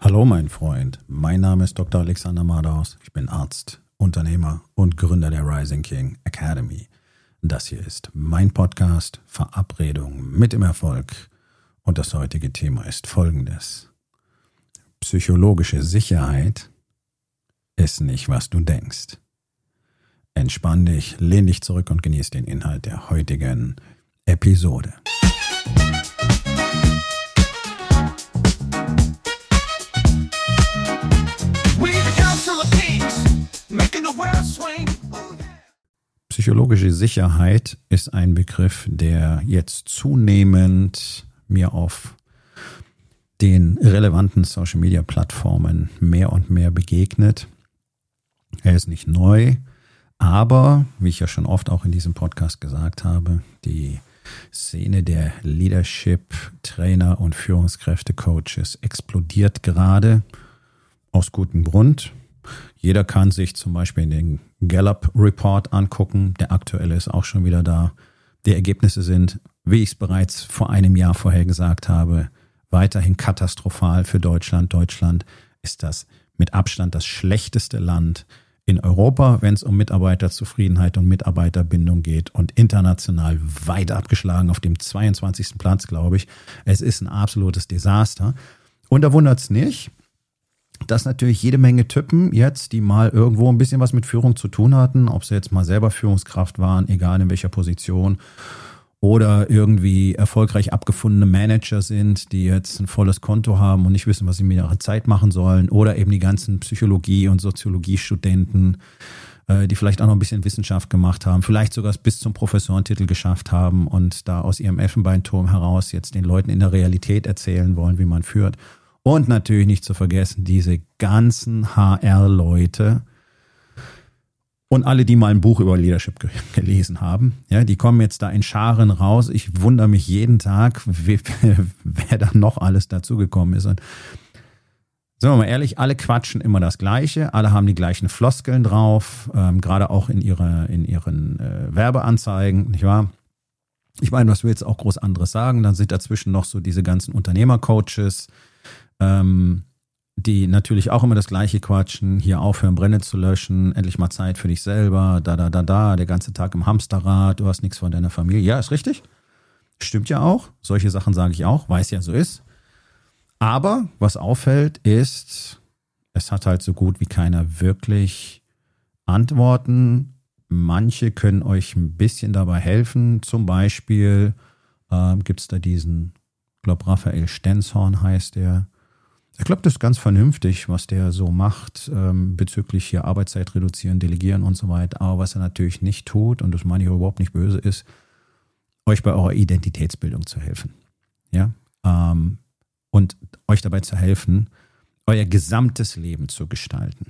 Hallo mein Freund, mein Name ist Dr. Alexander Madaus. Ich bin Arzt, Unternehmer und Gründer der Rising King Academy. Das hier ist mein Podcast Verabredung mit dem Erfolg und das heutige Thema ist folgendes. Psychologische Sicherheit ist nicht, was du denkst. Entspann dich, lehn dich zurück und genieß den Inhalt der heutigen Episode. Psychologische Sicherheit ist ein Begriff, der jetzt zunehmend mir auf den relevanten Social-Media-Plattformen mehr und mehr begegnet. Er ist nicht neu, aber, wie ich ja schon oft auch in diesem Podcast gesagt habe, die Szene der Leadership-Trainer und Führungskräfte-Coaches explodiert gerade aus gutem Grund. Jeder kann sich zum Beispiel den Gallup-Report angucken. Der aktuelle ist auch schon wieder da. Die Ergebnisse sind, wie ich es bereits vor einem Jahr vorhergesagt habe, weiterhin katastrophal für Deutschland. Deutschland ist das mit Abstand das schlechteste Land in Europa, wenn es um Mitarbeiterzufriedenheit und Mitarbeiterbindung geht und international weit abgeschlagen auf dem 22. Platz, glaube ich. Es ist ein absolutes Desaster. Und da wundert es nicht, dass natürlich jede Menge Typen jetzt, die mal irgendwo ein bisschen was mit Führung zu tun hatten, ob sie jetzt mal selber Führungskraft waren, egal in welcher Position, oder irgendwie erfolgreich abgefundene Manager sind, die jetzt ein volles Konto haben und nicht wissen, was sie mit ihrer Zeit machen sollen, oder eben die ganzen Psychologie- und Soziologiestudenten, die vielleicht auch noch ein bisschen Wissenschaft gemacht haben, vielleicht sogar bis zum Professorentitel geschafft haben und da aus ihrem Elfenbeinturm heraus jetzt den Leuten in der Realität erzählen wollen, wie man führt. Und natürlich nicht zu vergessen, diese ganzen HR-Leute und alle, die mal ein Buch über Leadership gelesen haben, ja, die kommen jetzt da in Scharen raus. Ich wundere mich jeden Tag, wer da noch alles dazugekommen ist. Und sagen wir mal ehrlich, alle quatschen immer das Gleiche, alle haben die gleichen Floskeln drauf, gerade auch in ihren Werbeanzeigen, nicht wahr? Ich meine, was will jetzt auch groß anderes sagen? Dann sind dazwischen noch so diese ganzen Unternehmercoaches, die natürlich auch immer das Gleiche quatschen, hier aufhören, Brände zu löschen, endlich mal Zeit für dich selber, der ganze Tag im Hamsterrad, du hast nichts von deiner Familie. Ja, ist richtig. Stimmt ja auch. Solche Sachen sage ich auch, weil es ja so ist. Aber was auffällt ist, es hat halt so gut wie keiner wirklich Antworten. Manche können euch ein bisschen dabei helfen. Zum Beispiel gibt es da diesen, ich glaube Raphael Stenzhorn heißt der. Ich glaube, das ist ganz vernünftig, was der so macht bezüglich hier Arbeitszeit reduzieren, delegieren und so weiter. Aber was er natürlich nicht tut, und das meine ich überhaupt nicht böse, ist, euch bei eurer Identitätsbildung zu helfen. Ja? Und euch dabei zu helfen, euer gesamtes Leben zu gestalten.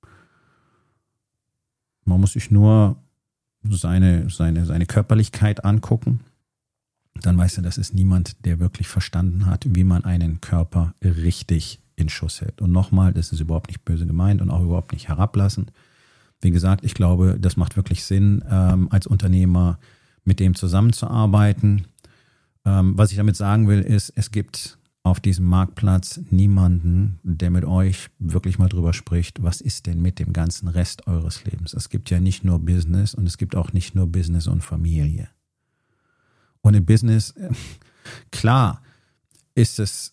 Man muss sich nur seine Körperlichkeit angucken. Dann weißt du, das ist niemand, der wirklich verstanden hat, wie man einen Körper richtig in Schuss hält. Und nochmal, das ist überhaupt nicht böse gemeint und auch überhaupt nicht herablassend. Wie gesagt, ich glaube, das macht wirklich Sinn, als Unternehmer mit dem zusammenzuarbeiten. Was ich damit sagen will, ist, es gibt auf diesem Marktplatz niemanden, der mit euch wirklich mal drüber spricht, was ist denn mit dem ganzen Rest eures Lebens? Es gibt ja nicht nur Business und es gibt auch nicht nur Business und Familie. Und im Business, klar, ist es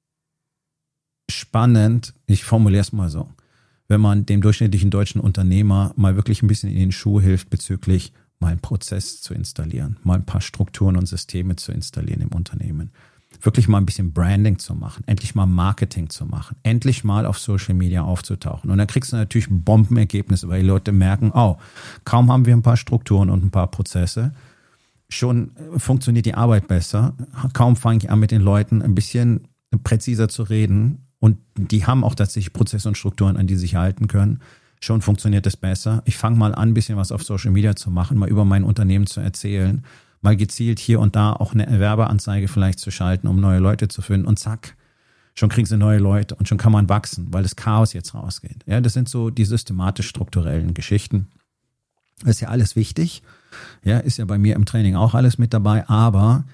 spannend, ich formuliere es mal so, wenn man dem durchschnittlichen deutschen Unternehmer mal wirklich ein bisschen in den Schuh hilft bezüglich mal einen Prozess zu installieren, mal ein paar Strukturen und Systeme zu installieren im Unternehmen, wirklich mal ein bisschen Branding zu machen, endlich mal Marketing zu machen, endlich mal auf Social Media aufzutauchen. Und dann kriegst du natürlich Bombenergebnisse, weil die Leute merken, kaum haben wir ein paar Strukturen und ein paar Prozesse, schon funktioniert die Arbeit besser. Kaum fange ich an, mit den Leuten ein bisschen präziser zu reden und die haben auch tatsächlich Prozesse und Strukturen, an die sie sich halten können. Schon funktioniert es besser. Ich fange mal an, ein bisschen was auf Social Media zu machen, mal über mein Unternehmen zu erzählen, mal gezielt hier und da auch eine Werbeanzeige vielleicht zu schalten, um neue Leute zu finden und zack, schon kriegen sie neue Leute und schon kann man wachsen, weil das Chaos jetzt rausgeht. Ja, das sind so die systematisch-strukturellen Geschichten. Das ist ja alles wichtig. Ja, ist ja bei mir im Training auch alles mit dabei, aber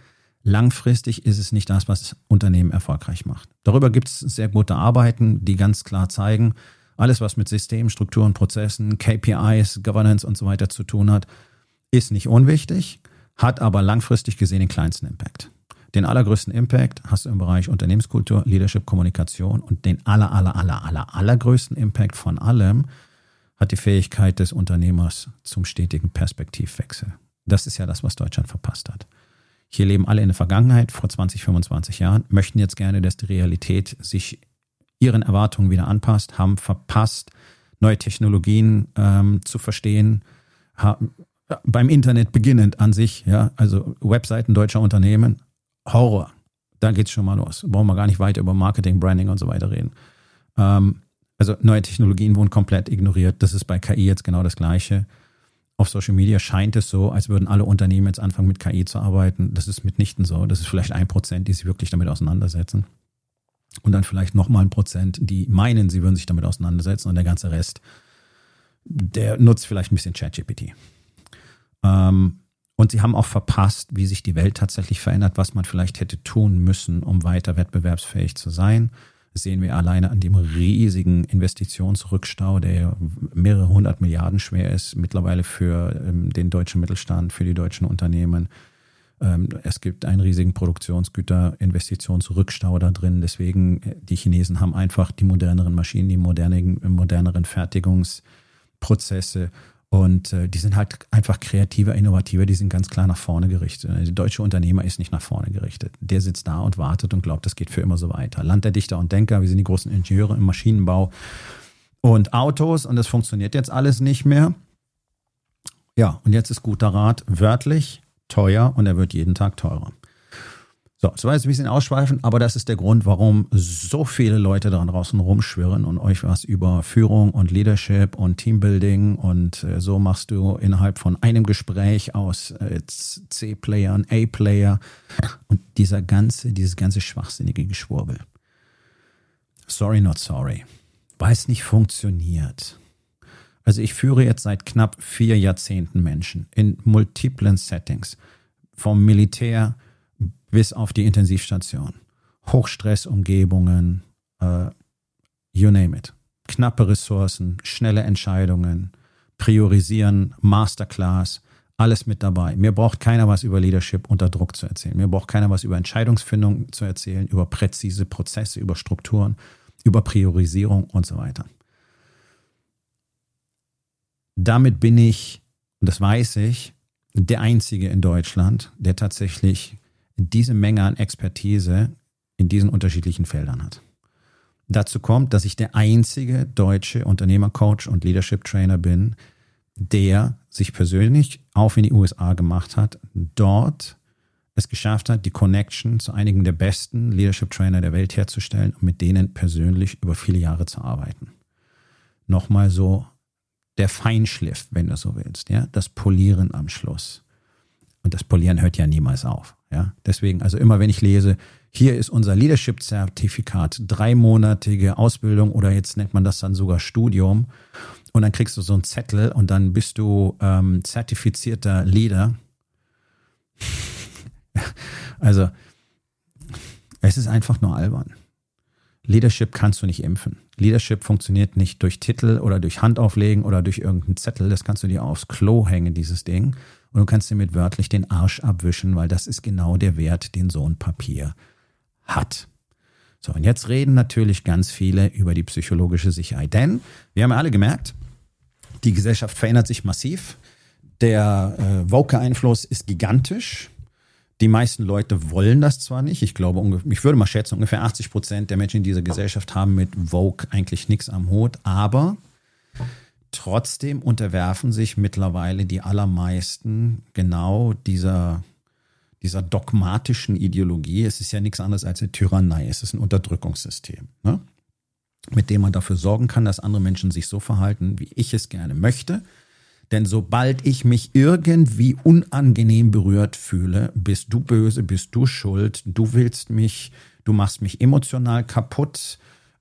langfristig ist es nicht das, was Unternehmen erfolgreich macht. Darüber gibt es sehr gute Arbeiten, die ganz klar zeigen, alles, was mit Systemen, Strukturen, Prozessen, KPIs, Governance und so weiter zu tun hat, ist nicht unwichtig, hat aber langfristig gesehen den kleinsten Impact. Den allergrößten Impact hast du im Bereich Unternehmenskultur, Leadership, Kommunikation und den allergrößten Impact von allem hat die Fähigkeit des Unternehmers zum stetigen Perspektivwechsel. Das ist ja das, was Deutschland verpasst hat. Hier leben alle in der Vergangenheit, vor 20, 25 Jahren, möchten jetzt gerne, dass die Realität sich ihren Erwartungen wieder anpasst, haben verpasst, neue Technologien zu verstehen, beim Internet beginnend an sich, ja, also Webseiten deutscher Unternehmen, Horror, da geht's schon mal los. Brauchen wir gar nicht weiter über Marketing, Branding und so weiter reden. Also neue Technologien wurden komplett ignoriert. Das ist bei KI jetzt genau das Gleiche. Auf Social Media scheint es so, als würden alle Unternehmen jetzt anfangen, mit KI zu arbeiten. Das ist mitnichten so. Das ist vielleicht 1%, die sich wirklich damit auseinandersetzen. Und dann vielleicht nochmal 1%, die meinen, sie würden sich damit auseinandersetzen. Und der ganze Rest, der nutzt vielleicht ein bisschen ChatGPT. Und sie haben auch verpasst, wie sich die Welt tatsächlich verändert, was man vielleicht hätte tun müssen, um weiter wettbewerbsfähig zu sein. Das sehen wir alleine an dem riesigen Investitionsrückstau, der mehrere 100 Milliarden schwer ist, mittlerweile für den deutschen Mittelstand, für die deutschen Unternehmen. Es gibt einen riesigen Produktionsgüter-Investitionsrückstau da drin. Deswegen, die Chinesen haben einfach die moderneren Maschinen, die moderneren Fertigungsprozesse. Und die sind halt einfach kreativer, innovativer, die sind ganz klar nach vorne gerichtet. Der deutsche Unternehmer ist nicht nach vorne gerichtet. Der sitzt da und wartet und glaubt, das geht für immer so weiter. Land der Dichter und Denker, wir sind die großen Ingenieure im Maschinenbau und Autos und das funktioniert jetzt alles nicht mehr. Ja, und jetzt ist guter Rat wörtlich teuer und er wird jeden Tag teurer. So, das war jetzt ein bisschen ausschweifend, aber das ist der Grund, warum so viele Leute da draußen rumschwirren und euch was über Führung und Leadership und Teambuilding und so machst du innerhalb von einem Gespräch aus C-Player und A-Player und dieses ganze schwachsinnige Geschwurbel. Sorry, not sorry. Weil es nicht funktioniert. Also ich führe jetzt seit knapp 4 Jahrzehnten Menschen in multiplen Settings, vom Militär bis auf die Intensivstation. Hochstressumgebungen, you name it. Knappe Ressourcen, schnelle Entscheidungen, priorisieren, Masterclass, alles mit dabei. Mir braucht keiner was über Leadership unter Druck zu erzählen. Mir braucht keiner was über Entscheidungsfindung zu erzählen, über präzise Prozesse, über Strukturen, über Priorisierung und so weiter. Damit bin ich, und das weiß ich, der Einzige in Deutschland, der tatsächlich diese Menge an Expertise in diesen unterschiedlichen Feldern hat. Dazu kommt, dass ich der einzige deutsche Unternehmercoach und Leadership Trainer bin, der sich persönlich auf in die USA gemacht hat, dort es geschafft hat, die Connection zu einigen der besten Leadership Trainer der Welt herzustellen und mit denen persönlich über viele Jahre zu arbeiten. Nochmal so der Feinschliff, wenn du so willst, ja, das Polieren am Schluss. Und das Polieren hört ja niemals auf. Ja? Deswegen, also immer wenn ich lese, hier ist unser Leadership-Zertifikat, 3-monatige Ausbildung oder jetzt nennt man das dann sogar Studium und dann kriegst du so einen Zettel und dann bist du zertifizierter Leader. Also es ist einfach nur albern. Leadership kannst du nicht impfen. Leadership funktioniert nicht durch Titel oder durch Handauflegen oder durch irgendeinen Zettel. Das kannst du dir aufs Klo hängen, dieses Ding. Und du kannst dir mit wörtlich den Arsch abwischen, weil das ist genau der Wert, den so ein Papier hat. So, und jetzt reden natürlich ganz viele über die psychologische Sicherheit. Denn wir haben ja alle gemerkt, die Gesellschaft verändert sich massiv. Der Woke-Einfluss ist gigantisch. Die meisten Leute wollen das zwar nicht. Ich glaube, ich würde mal schätzen, ungefähr 80% der Menschen in dieser Gesellschaft haben mit Woke eigentlich nichts am Hut. Aber trotzdem unterwerfen sich mittlerweile die allermeisten genau dieser dogmatischen Ideologie. Es ist ja nichts anderes als eine Tyrannei. Es ist ein Unterdrückungssystem, ne? Mit dem man dafür sorgen kann, dass andere Menschen sich so verhalten, wie ich es gerne möchte. Denn sobald ich mich irgendwie unangenehm berührt fühle, bist du böse, bist du schuld, du machst mich emotional kaputt,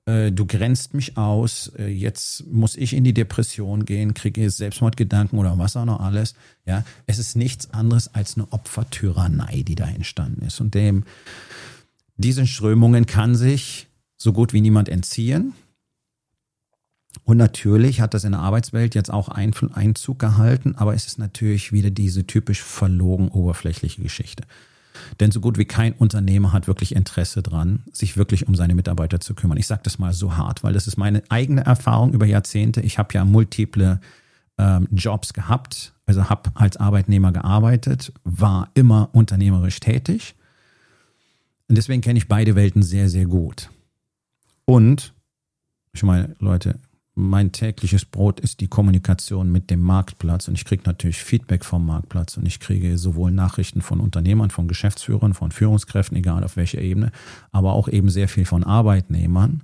du grenzt mich aus, jetzt muss ich in die Depression gehen, kriege jetzt Selbstmordgedanken oder was auch noch alles. Ja, es ist nichts anderes als eine Opfertyrannei, die da entstanden ist. Und diesen Strömungen kann sich so gut wie niemand entziehen. Und natürlich hat das in der Arbeitswelt jetzt auch Einzug gehalten, aber es ist natürlich wieder diese typisch verlogen oberflächliche Geschichte. Denn so gut wie kein Unternehmer hat wirklich Interesse dran, sich wirklich um seine Mitarbeiter zu kümmern. Ich sage das mal so hart, weil das ist meine eigene Erfahrung über Jahrzehnte. Ich habe ja multiple Jobs gehabt, also habe als Arbeitnehmer gearbeitet, war immer unternehmerisch tätig. Und deswegen kenne ich beide Welten sehr, sehr gut. Und, ich meine, Leute, mein tägliches Brot ist die Kommunikation mit dem Marktplatz und ich kriege natürlich Feedback vom Marktplatz und ich kriege sowohl Nachrichten von Unternehmern, von Geschäftsführern, von Führungskräften, egal auf welcher Ebene, aber auch eben sehr viel von Arbeitnehmern,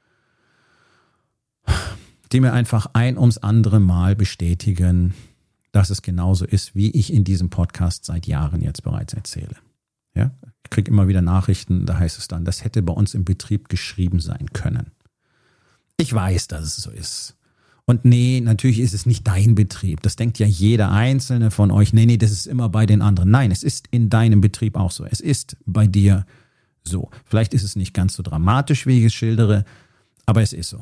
die mir einfach ein ums andere Mal bestätigen, dass es genauso ist, wie ich in diesem Podcast seit Jahren jetzt bereits erzähle. Ja? Ich kriege immer wieder Nachrichten, da heißt es dann, das hätte bei uns im Betrieb geschrieben sein können. Ich weiß, dass es so ist. Und nee, natürlich ist es nicht dein Betrieb. Das denkt ja jeder Einzelne von euch. Nee, das ist immer bei den anderen. Nein, es ist in deinem Betrieb auch so. Es ist bei dir so. Vielleicht ist es nicht ganz so dramatisch, wie ich es schildere, aber es ist so.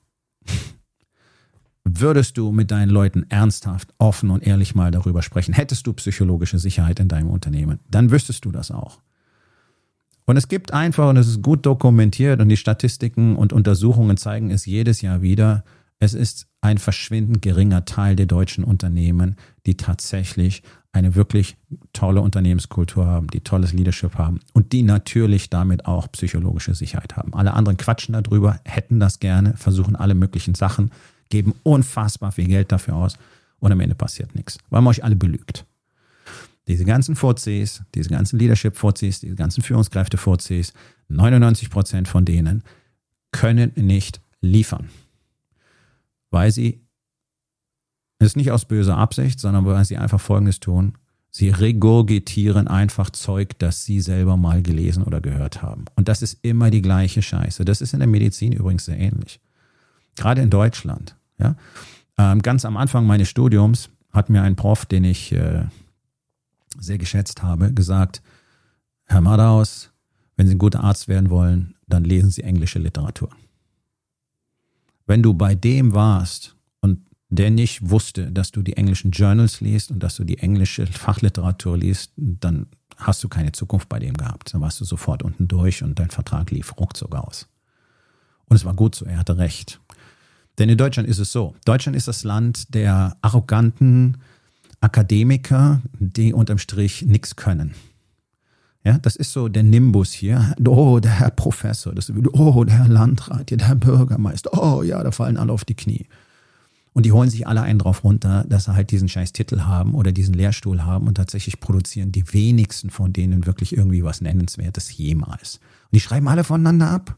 Würdest du mit deinen Leuten ernsthaft, offen und ehrlich mal darüber sprechen, hättest du psychologische Sicherheit in deinem Unternehmen, dann wüsstest du das auch. Und es gibt einfach, und es ist gut dokumentiert und die Statistiken und Untersuchungen zeigen es jedes Jahr wieder, es ist ein verschwindend geringer Teil der deutschen Unternehmen, die tatsächlich eine wirklich tolle Unternehmenskultur haben, die tolles Leadership haben und die natürlich damit auch psychologische Sicherheit haben. Alle anderen quatschen darüber, hätten das gerne, versuchen alle möglichen Sachen, geben unfassbar viel Geld dafür aus und am Ende passiert nichts, weil man euch alle belügt. Diese ganzen Fuzis, diese ganzen Leadership-Fuzis, diese ganzen Führungskräfte-Fuzis, 99% von denen können nicht liefern. Weil sie, es ist nicht aus böser Absicht, sondern weil sie einfach Folgendes tun. Sie regurgitieren einfach Zeug, das sie selber mal gelesen oder gehört haben. Und das ist immer die gleiche Scheiße. Das ist in der Medizin übrigens sehr ähnlich. Gerade in Deutschland. Ja? Ganz am Anfang meines Studiums hat mir ein Prof, den ich sehr geschätzt habe, gesagt, Herr Madaus, wenn Sie ein guter Arzt werden wollen, dann lesen Sie englische Literatur. Wenn du bei dem warst und der nicht wusste, dass du die englischen Journals liest und dass du die englische Fachliteratur liest, dann hast du keine Zukunft bei dem gehabt. Dann warst du sofort unten durch und dein Vertrag lief ruckzuck aus. Und es war gut so, er hatte recht. Denn in Deutschland ist es so, Deutschland ist das Land der arroganten Akademiker, die unterm Strich nichts können. Ja, das ist so der Nimbus hier. Oh, der Herr Professor, der Herr Landrat, der Herr Bürgermeister. Oh ja, da fallen alle auf die Knie. Und die holen sich alle einen drauf runter, dass sie halt diesen scheiß Titel haben oder diesen Lehrstuhl haben und tatsächlich produzieren die wenigsten von denen wirklich irgendwie was Nennenswertes jemals. Und die schreiben alle voneinander ab.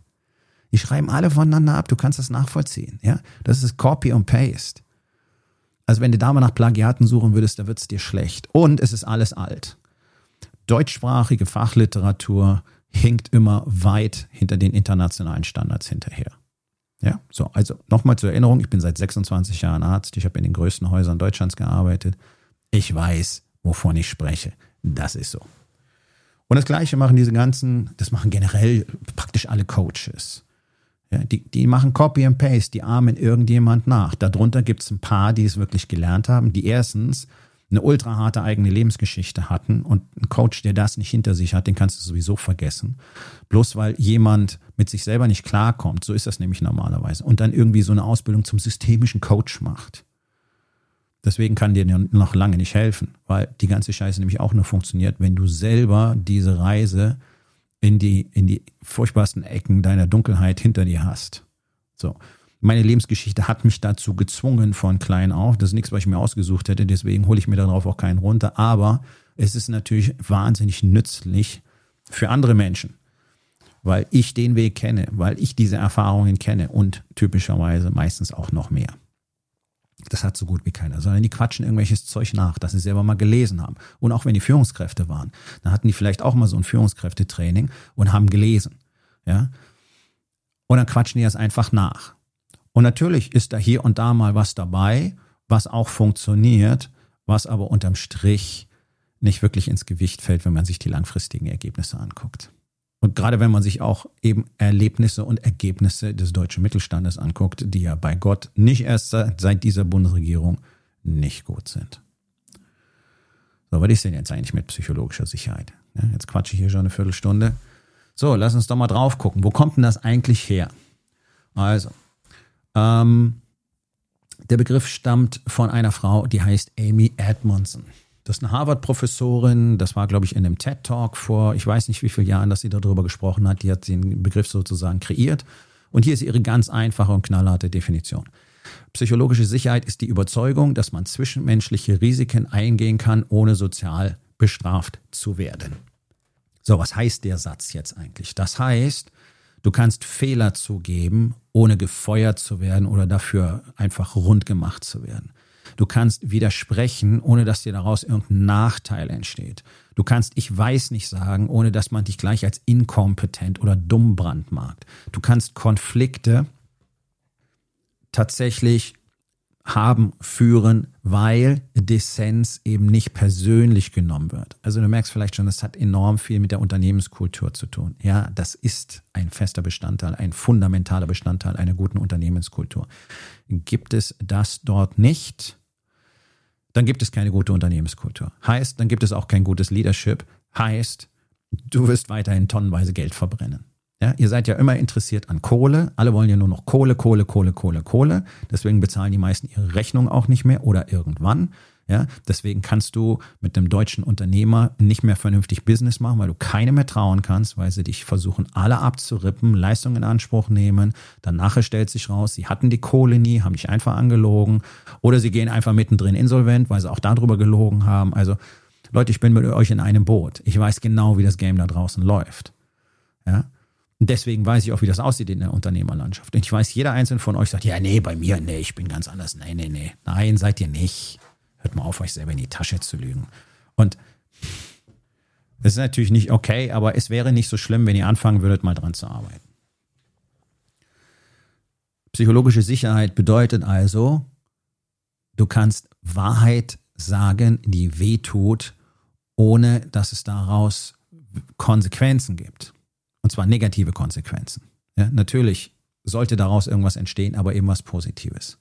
Du kannst das nachvollziehen. Ja, das ist Copy und Paste. Also wenn du da mal nach Plagiaten suchen würdest, da wird es dir schlecht. Und es ist alles alt. Deutschsprachige Fachliteratur hinkt immer weit hinter den internationalen Standards hinterher. Ja, so, also nochmal zur Erinnerung, ich bin seit 26 Jahren Arzt, ich habe in den größten Häusern Deutschlands gearbeitet. Ich weiß, wovon ich spreche. Das ist so. Und das Gleiche machen das machen generell praktisch alle Coaches. Ja, die machen Copy and Paste, die ahmen irgendjemand nach. Darunter gibt es ein paar, die es wirklich gelernt haben, die erstens eine ultra harte eigene Lebensgeschichte hatten und ein Coach, der das nicht hinter sich hat, den kannst du sowieso vergessen. Bloß weil jemand mit sich selber nicht klarkommt, so ist das nämlich normalerweise, und dann irgendwie so eine Ausbildung zum systemischen Coach macht. Deswegen kann dir noch lange nicht helfen, weil die ganze Scheiße nämlich auch nur funktioniert, wenn du selber diese Reise in die furchtbarsten Ecken deiner Dunkelheit hinter dir hast. So. Meine Lebensgeschichte hat mich dazu gezwungen von klein auf. Das ist nichts, was ich mir ausgesucht hätte, deswegen hole ich mir darauf auch keinen runter. Aber es ist natürlich wahnsinnig nützlich für andere Menschen, weil ich den Weg kenne, weil ich diese Erfahrungen kenne und typischerweise meistens auch noch mehr. Das hat so gut wie keiner, sondern die quatschen irgendwelches Zeug nach, das sie selber mal gelesen haben. Und auch wenn die Führungskräfte waren, dann hatten die vielleicht auch mal so ein Führungskräftetraining und haben gelesen. Ja. und dann quatschen die das einfach nach. Und natürlich ist da hier und da mal was dabei, was auch funktioniert, was aber unterm Strich nicht wirklich ins Gewicht fällt, wenn man sich die langfristigen Ergebnisse anguckt. Und gerade wenn man sich auch eben Erlebnisse und Ergebnisse des deutschen Mittelstandes anguckt, die ja bei Gott nicht erst seit dieser Bundesregierung nicht gut sind. So, was ist denn jetzt eigentlich mit psychologischer Sicherheit? Ja, jetzt quatsche ich hier schon eine Viertelstunde. So, lass uns doch mal drauf gucken. Wo kommt denn das eigentlich her? Also, der Begriff stammt von einer Frau, die heißt Amy Edmondson. Das ist eine Harvard-Professorin, das war, glaube ich, in einem TED-Talk vor, ich weiß nicht wie vielen Jahren, dass sie darüber gesprochen hat. Die hat den Begriff sozusagen kreiert. Und hier ist ihre ganz einfache und knallharte Definition. Psychologische Sicherheit ist die Überzeugung, dass man zwischenmenschliche Risiken eingehen kann, ohne sozial bestraft zu werden. So, was heißt der Satz jetzt eigentlich? Das heißt, du kannst Fehler zugeben, ohne gefeuert zu werden oder dafür einfach rund gemacht zu werden. Du kannst widersprechen, ohne dass dir daraus irgendein Nachteil entsteht. Du kannst ich weiß nicht sagen, ohne dass man dich gleich als inkompetent oder dumm brandmarkt. Du kannst Konflikte tatsächlich führen, weil Dissens eben nicht persönlich genommen wird. Also du merkst vielleicht schon, das hat enorm viel mit der Unternehmenskultur zu tun. Ja, das ist ein fester Bestandteil, ein fundamentaler Bestandteil einer guten Unternehmenskultur. Gibt es das dort nicht, dann gibt es keine gute Unternehmenskultur. Heißt, dann gibt es auch kein gutes Leadership. Heißt, du wirst weiterhin tonnenweise Geld verbrennen. Ja, ihr seid ja immer interessiert an Kohle. Alle wollen ja nur noch Kohle. Deswegen bezahlen die meisten ihre Rechnung auch nicht mehr oder irgendwann. Ja, deswegen kannst du mit einem deutschen Unternehmer nicht mehr vernünftig Business machen, weil du keinem mehr trauen kannst, weil sie dich versuchen, alle abzurippen, Leistung in Anspruch nehmen. Danach stellt sich raus, sie hatten die Kohle nie, haben dich einfach angelogen. Oder sie gehen einfach mittendrin insolvent, weil sie auch darüber gelogen haben. Also Leute, ich bin mit euch in einem Boot. Ich weiß genau, wie das Game da draußen läuft. Ja. Und deswegen weiß ich auch, wie das aussieht in der Unternehmerlandschaft. Und ich weiß, jeder Einzelne von euch sagt, ja, nee, bei mir, nee, ich bin ganz anders. Nee. Nein, seid ihr nicht. Hört mal auf, euch selber in die Tasche zu lügen. Und das ist natürlich nicht okay, aber es wäre nicht so schlimm, wenn ihr anfangen würdet, mal dran zu arbeiten. Psychologische Sicherheit bedeutet also, du kannst Wahrheit sagen, die wehtut, ohne dass es daraus Konsequenzen gibt. Und zwar negative Konsequenzen. Ja, natürlich sollte daraus irgendwas entstehen, aber eben was Positives.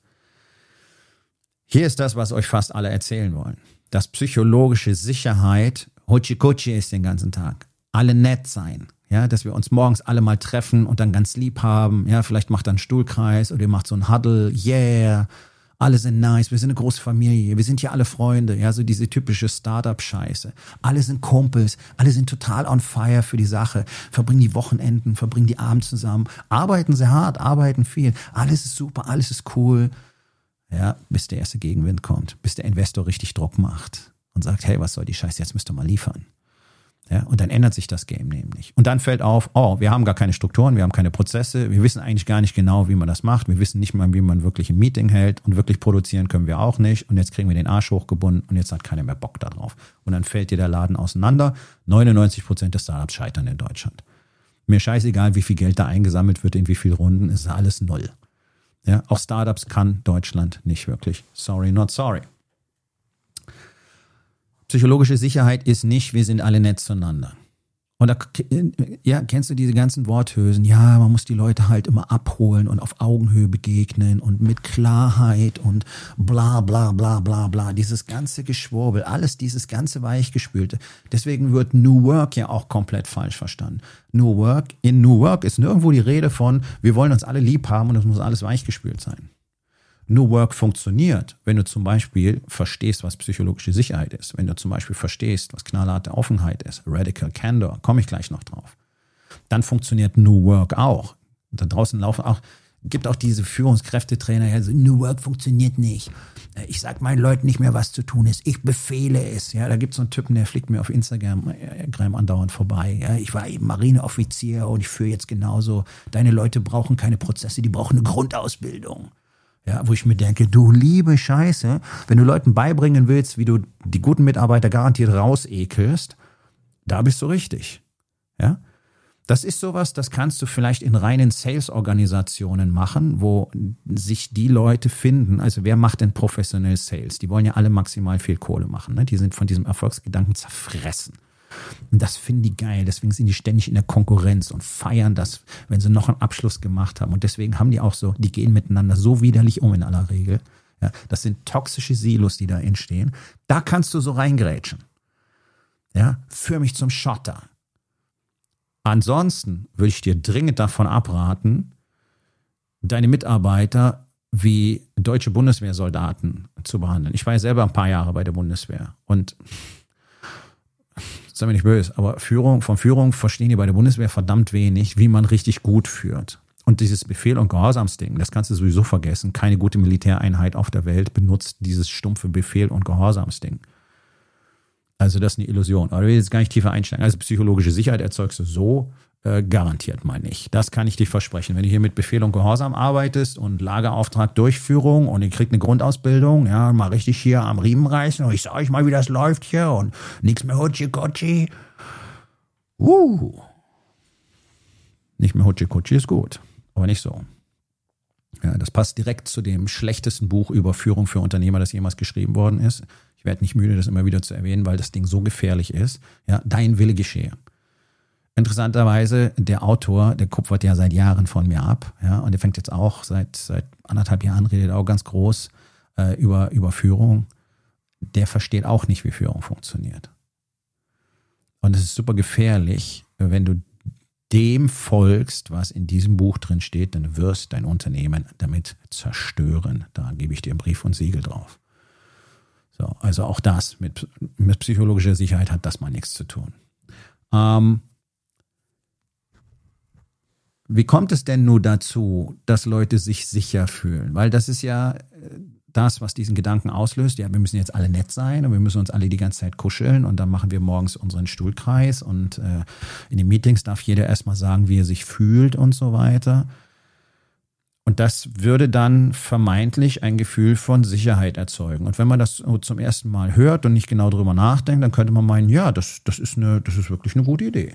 Hier ist das, was euch fast alle erzählen wollen. Dass psychologische Sicherheit Hutschi-Kutschi ist den ganzen Tag. Alle nett sein. Ja, dass wir uns morgens alle mal treffen und dann ganz lieb haben. Ja, vielleicht macht ihr einen Stuhlkreis oder ihr macht so einen Huddle. Yeah, alle sind nice, wir sind eine große Familie, wir sind hier alle Freunde. Ja, so diese typische Startup-Scheiße. Alle sind Kumpels, alle sind total on fire für die Sache. Verbringen die Wochenenden, verbringen die Abend zusammen. Arbeiten sehr hart, arbeiten viel. Alles ist super, alles ist cool. Ja, bis der erste Gegenwind kommt, bis der Investor richtig Druck macht und sagt, hey, was soll die Scheiße, jetzt müsst ihr mal liefern. Ja, und dann ändert sich das Game nämlich. Und dann fällt auf, oh, wir haben gar keine Strukturen, wir haben keine Prozesse, wir wissen eigentlich gar nicht genau, wie man das macht, wir wissen nicht mal, wie man wirklich ein Meeting hält und wirklich produzieren können wir auch nicht und jetzt kriegen wir den Arsch hochgebunden und jetzt hat keiner mehr Bock darauf. Und dann fällt dir der Laden auseinander. 99% der Startups scheitern in Deutschland. Mir scheißegal, wie viel Geld da eingesammelt wird, in wie vielen Runden, ist alles null. Ja, auch Startups kann Deutschland nicht wirklich. Sorry, not sorry. Psychologische Sicherheit ist nicht, wir sind alle nett zueinander. Und da, ja, kennst du diese ganzen Worthülsen? Ja, man muss die Leute halt immer abholen und auf Augenhöhe begegnen und mit Klarheit und bla bla bla bla bla. Dieses ganze Geschwurbel, alles dieses ganze Weichgespülte. Deswegen wird New Work ja auch komplett falsch verstanden. In New Work ist nirgendwo die Rede von, wir wollen uns alle lieb haben und es muss alles weichgespült sein. New Work funktioniert, wenn du zum Beispiel verstehst, was psychologische Sicherheit ist, wenn du zum Beispiel verstehst, was knallharte Offenheit ist, Radical Candor, komme ich gleich noch drauf. Dann funktioniert New Work auch. Da draußen gibt auch diese Führungskräftetrainer, ja, so, New Work funktioniert nicht. Ich sag meinen Leuten nicht mehr, was zu tun ist. Ich befehle es. Ja, da gibt es so einen Typen, der fliegt mir auf Instagram andauernd vorbei. Ja, ich war eben Marineoffizier und ich führe jetzt genauso. Deine Leute brauchen keine Prozesse, die brauchen eine Grundausbildung. Ja, wo ich mir denke, du liebe Scheiße, wenn du Leuten beibringen willst, wie du die guten Mitarbeiter garantiert rausekelst, da bist du richtig. Ja? Das ist sowas, das kannst du vielleicht in reinen Sales-Organisationen machen, wo sich die Leute finden. Also wer macht denn professionell Sales? Die wollen ja alle maximal viel Kohle machen. Ne? Die sind von diesem Erfolgsgedanken zerfressen. Und das finden die geil. Deswegen sind die ständig in der Konkurrenz und feiern das, wenn sie noch einen Abschluss gemacht haben. Und deswegen haben die auch so, die gehen miteinander so widerlich um in aller Regel. Ja, das sind toxische Silos, die da entstehen. Da kannst du so reingrätschen. Ja, führ mich zum Schotter. Ansonsten würde ich dir dringend davon abraten, deine Mitarbeiter wie deutsche Bundeswehrsoldaten zu behandeln. Ich war ja selber ein paar Jahre bei der Bundeswehr und sei mir nicht böse, aber von Führung verstehen die bei der Bundeswehr verdammt wenig, wie man richtig gut führt. Und dieses Befehl- und Gehorsamsding, das kannst du sowieso vergessen. Keine gute Militäreinheit auf der Welt benutzt dieses stumpfe Befehl- und Gehorsamsding. Also das ist eine Illusion. Aber ich will jetzt gar nicht tiefer einsteigen. Also psychologische Sicherheit erzeugst du so garantiert mal nicht. Das kann ich dir versprechen. Wenn du hier mit Befehl und Gehorsam arbeitest und Lagerauftrag Durchführung und ihr kriegt eine Grundausbildung, ja, mal richtig hier am Riemen reißen und ich sag euch mal, wie das läuft hier und nichts mehr Hutschi-Kutschi. Nicht mehr Hutschi-Kutschi ist gut, aber nicht so. Ja, das passt direkt zu dem schlechtesten Buch über Führung für Unternehmer, das jemals geschrieben worden ist. Ich werde nicht müde, das immer wieder zu erwähnen, weil das Ding so gefährlich ist. Ja, dein Wille geschehe. Interessanterweise, der Autor, der kupfert ja seit Jahren von mir ab. Ja, und der fängt jetzt auch seit 1,5 Jahren, redet auch ganz groß über Führung. Der versteht auch nicht, wie Führung funktioniert. Und es ist super gefährlich, wenn du dem folgst, was in diesem Buch drin steht, dann wirst dein Unternehmen damit zerstören. Da gebe ich dir einen Brief und Siegel drauf. So, also auch das mit psychologischer Sicherheit hat das mal nichts zu tun. Wie kommt es denn nun dazu, dass Leute sich sicher fühlen? Weil das ist ja das, was diesen Gedanken auslöst. Ja, wir müssen jetzt alle nett sein und wir müssen uns alle die ganze Zeit kuscheln und dann machen wir morgens unseren Stuhlkreis und in den Meetings darf jeder erstmal sagen, wie er sich fühlt und so weiter. Und das würde dann vermeintlich ein Gefühl von Sicherheit erzeugen. Und wenn man das zum ersten Mal hört und nicht genau drüber nachdenkt, dann könnte man meinen, ja, das ist wirklich eine gute Idee.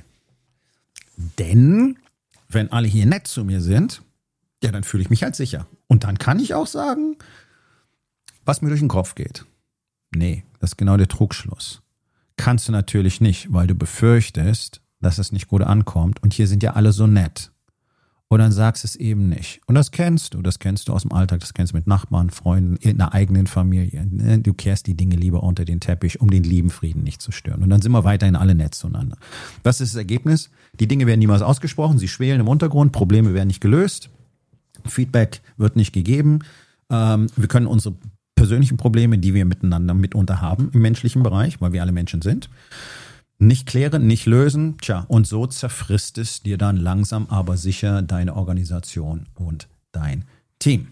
Denn wenn alle hier nett zu mir sind, ja, dann fühle ich mich halt sicher. Und dann kann ich auch sagen, was mir durch den Kopf geht. Nee, das ist genau der Trugschluss. Kannst du natürlich nicht, weil du befürchtest, dass es nicht gut ankommt. Und hier sind ja alle so nett. Und dann sagst du es eben nicht. Und das kennst du aus dem Alltag, das kennst du mit Nachbarn, Freunden, in der eigenen Familie. Du kehrst die Dinge lieber unter den Teppich, um den lieben Frieden nicht zu stören. Und dann sind wir weiterhin alle nett zueinander. Was ist das Ergebnis? Die Dinge werden niemals ausgesprochen, sie schwelen im Untergrund, Probleme werden nicht gelöst, Feedback wird nicht gegeben. Wir können unsere persönlichen Probleme, die wir miteinander mitunter haben im menschlichen Bereich, weil wir alle Menschen sind, nicht klären, nicht lösen. Und so zerfrisst es dir dann langsam, aber sicher deine Organisation und dein Team.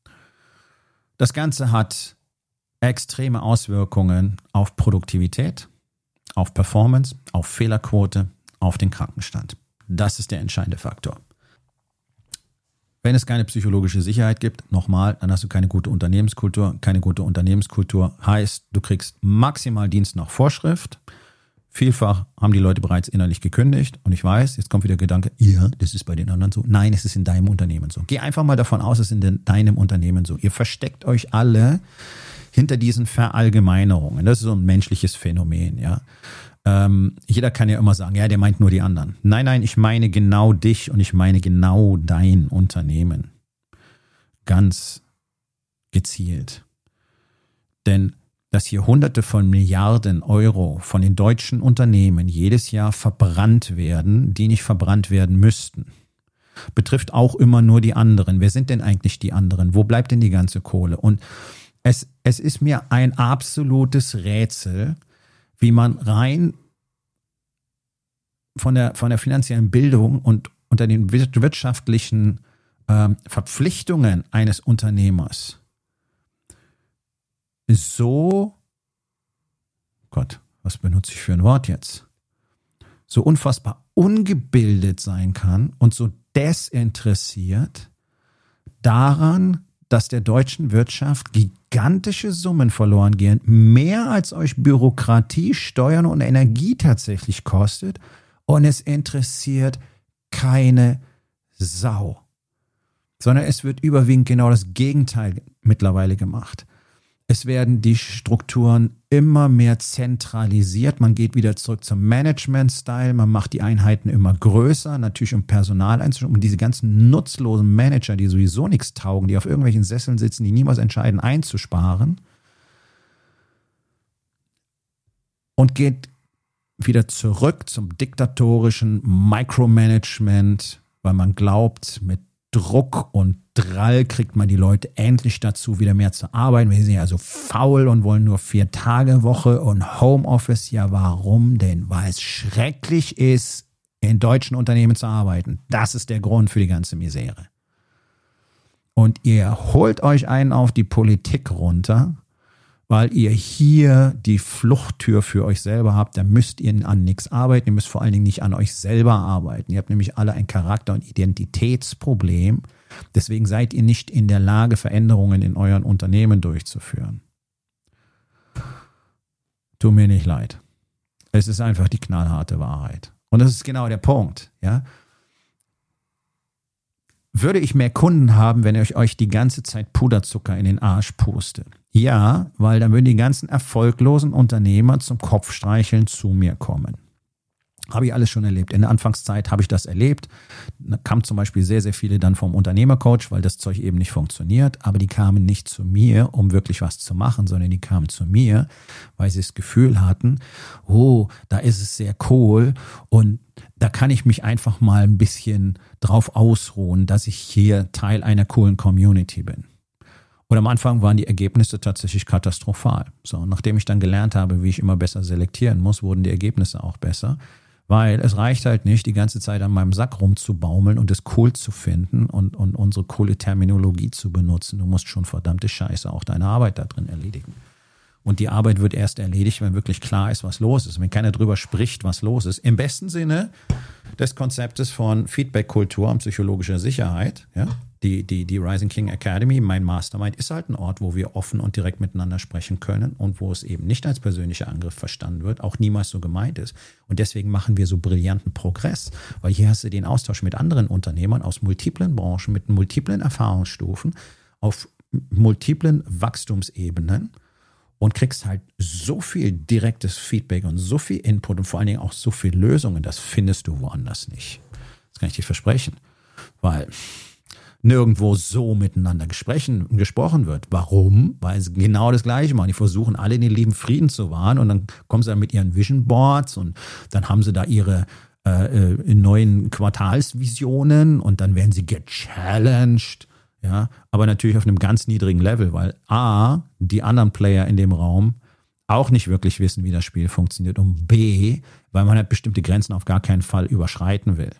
Das Ganze hat extreme Auswirkungen auf Produktivität, auf Performance, auf Fehlerquote, auf den Krankenstand. Das ist der entscheidende Faktor. Wenn es keine psychologische Sicherheit gibt, nochmal, dann hast du keine gute Unternehmenskultur. Keine gute Unternehmenskultur heißt, du kriegst maximal Dienst nach Vorschrift. Vielfach haben die Leute bereits innerlich gekündigt. Und ich weiß, jetzt kommt wieder der Gedanke, ja, das ist bei den anderen so. Nein, es ist in deinem Unternehmen so. Geh einfach mal davon aus, es ist in deinem Unternehmen so. Ihr versteckt euch alle hinter diesen Verallgemeinerungen. Das ist so ein menschliches Phänomen, ja. Jeder kann ja immer sagen, ja, der meint nur die anderen. Nein, ich meine genau dich und ich meine genau dein Unternehmen. Ganz gezielt. Denn dass hier Hunderte von Milliarden Euro von den deutschen Unternehmen jedes Jahr verbrannt werden, die nicht verbrannt werden müssten, betrifft auch immer nur die anderen. Wer sind denn eigentlich die anderen? Wo bleibt denn die ganze Kohle? Und es ist mir ein absolutes Rätsel, wie man rein von der finanziellen Bildung und unter den wirtschaftlichen Verpflichtungen eines Unternehmers so, Gott, was benutze ich für ein Wort jetzt? So unfassbar ungebildet sein kann und so desinteressiert daran, dass der deutschen Wirtschaft gigantische Summen verloren gehen, mehr als euch Bürokratie, Steuern und Energie tatsächlich kostet, und es interessiert keine Sau. Sondern es wird überwiegend genau das Gegenteil mittlerweile gemacht. Es werden die Strukturen immer mehr zentralisiert. Man geht wieder zurück zum Management-Style. Man macht die Einheiten immer größer, natürlich um Personal einzustellen, um diese ganzen nutzlosen Manager, die sowieso nichts taugen, die auf irgendwelchen Sesseln sitzen, die niemals entscheiden, einzusparen. Und geht wieder zurück zum diktatorischen Micromanagement, weil man glaubt, mit Druck und Drall kriegt man die Leute endlich dazu, wieder mehr zu arbeiten. Wir sind ja so faul und wollen nur 4-Tage-Woche und Homeoffice. Ja, warum denn? Weil es schrecklich ist, in deutschen Unternehmen zu arbeiten. Das ist der Grund für die ganze Misere. Und ihr holt euch einen auf die Politik runter, weil ihr hier die Fluchttür für euch selber habt. Da müsst ihr an nichts arbeiten. Ihr müsst vor allen Dingen nicht an euch selber arbeiten. Ihr habt nämlich alle ein Charakter- und Identitätsproblem. Deswegen seid ihr nicht in der Lage, Veränderungen in euren Unternehmen durchzuführen. Tut mir nicht leid. Es ist einfach die knallharte Wahrheit. Und das ist genau der Punkt. Ja? Würde ich mehr Kunden haben, wenn ich euch die ganze Zeit Puderzucker in den Arsch puste? Ja, weil dann würden die ganzen erfolglosen Unternehmer zum Kopfstreicheln zu mir kommen. Habe ich alles schon erlebt. In der Anfangszeit habe ich das erlebt. Da kamen zum Beispiel sehr, sehr viele dann vom Unternehmercoach, weil das Zeug eben nicht funktioniert. Aber die kamen nicht zu mir, um wirklich was zu machen, sondern die kamen zu mir, weil sie das Gefühl hatten, oh, da ist es sehr cool und da kann ich mich einfach mal ein bisschen drauf ausruhen, dass ich hier Teil einer coolen Community bin. Und am Anfang waren die Ergebnisse tatsächlich katastrophal. So, nachdem ich dann gelernt habe, wie ich immer besser selektieren muss, wurden die Ergebnisse auch besser. Weil es reicht halt nicht, die ganze Zeit an meinem Sack rumzubaumeln und es cool zu finden und unsere coole Terminologie zu benutzen. Du musst schon verdammte Scheiße auch deine Arbeit da drin erledigen. Und die Arbeit wird erst erledigt, wenn wirklich klar ist, was los ist. Wenn keiner drüber spricht, was los ist. Im besten Sinne des Konzeptes von Feedback-Kultur und psychologischer Sicherheit, ja, die Rising King Academy, mein Mastermind, ist halt ein Ort, wo wir offen und direkt miteinander sprechen können und wo es eben nicht als persönlicher Angriff verstanden wird, auch niemals so gemeint ist. Und deswegen machen wir so brillanten Progress, weil hier hast du den Austausch mit anderen Unternehmern aus multiplen Branchen, mit multiplen Erfahrungsstufen, auf multiplen Wachstumsebenen und kriegst halt so viel direktes Feedback und so viel Input und vor allen Dingen auch so viel Lösungen, das findest du woanders nicht. Das kann ich dir versprechen, weil nirgendwo so miteinander gesprochen wird. Warum? Weil sie genau das Gleiche machen. Die versuchen alle in den lieben Frieden zu wahren und dann kommen sie dann mit ihren Vision Boards und dann haben sie da ihre neuen Quartalsvisionen und dann werden sie gechallenged. Ja, aber natürlich auf einem ganz niedrigen Level, weil A, die anderen Player in dem Raum auch nicht wirklich wissen, wie das Spiel funktioniert und B, weil man halt bestimmte Grenzen auf gar keinen Fall überschreiten will.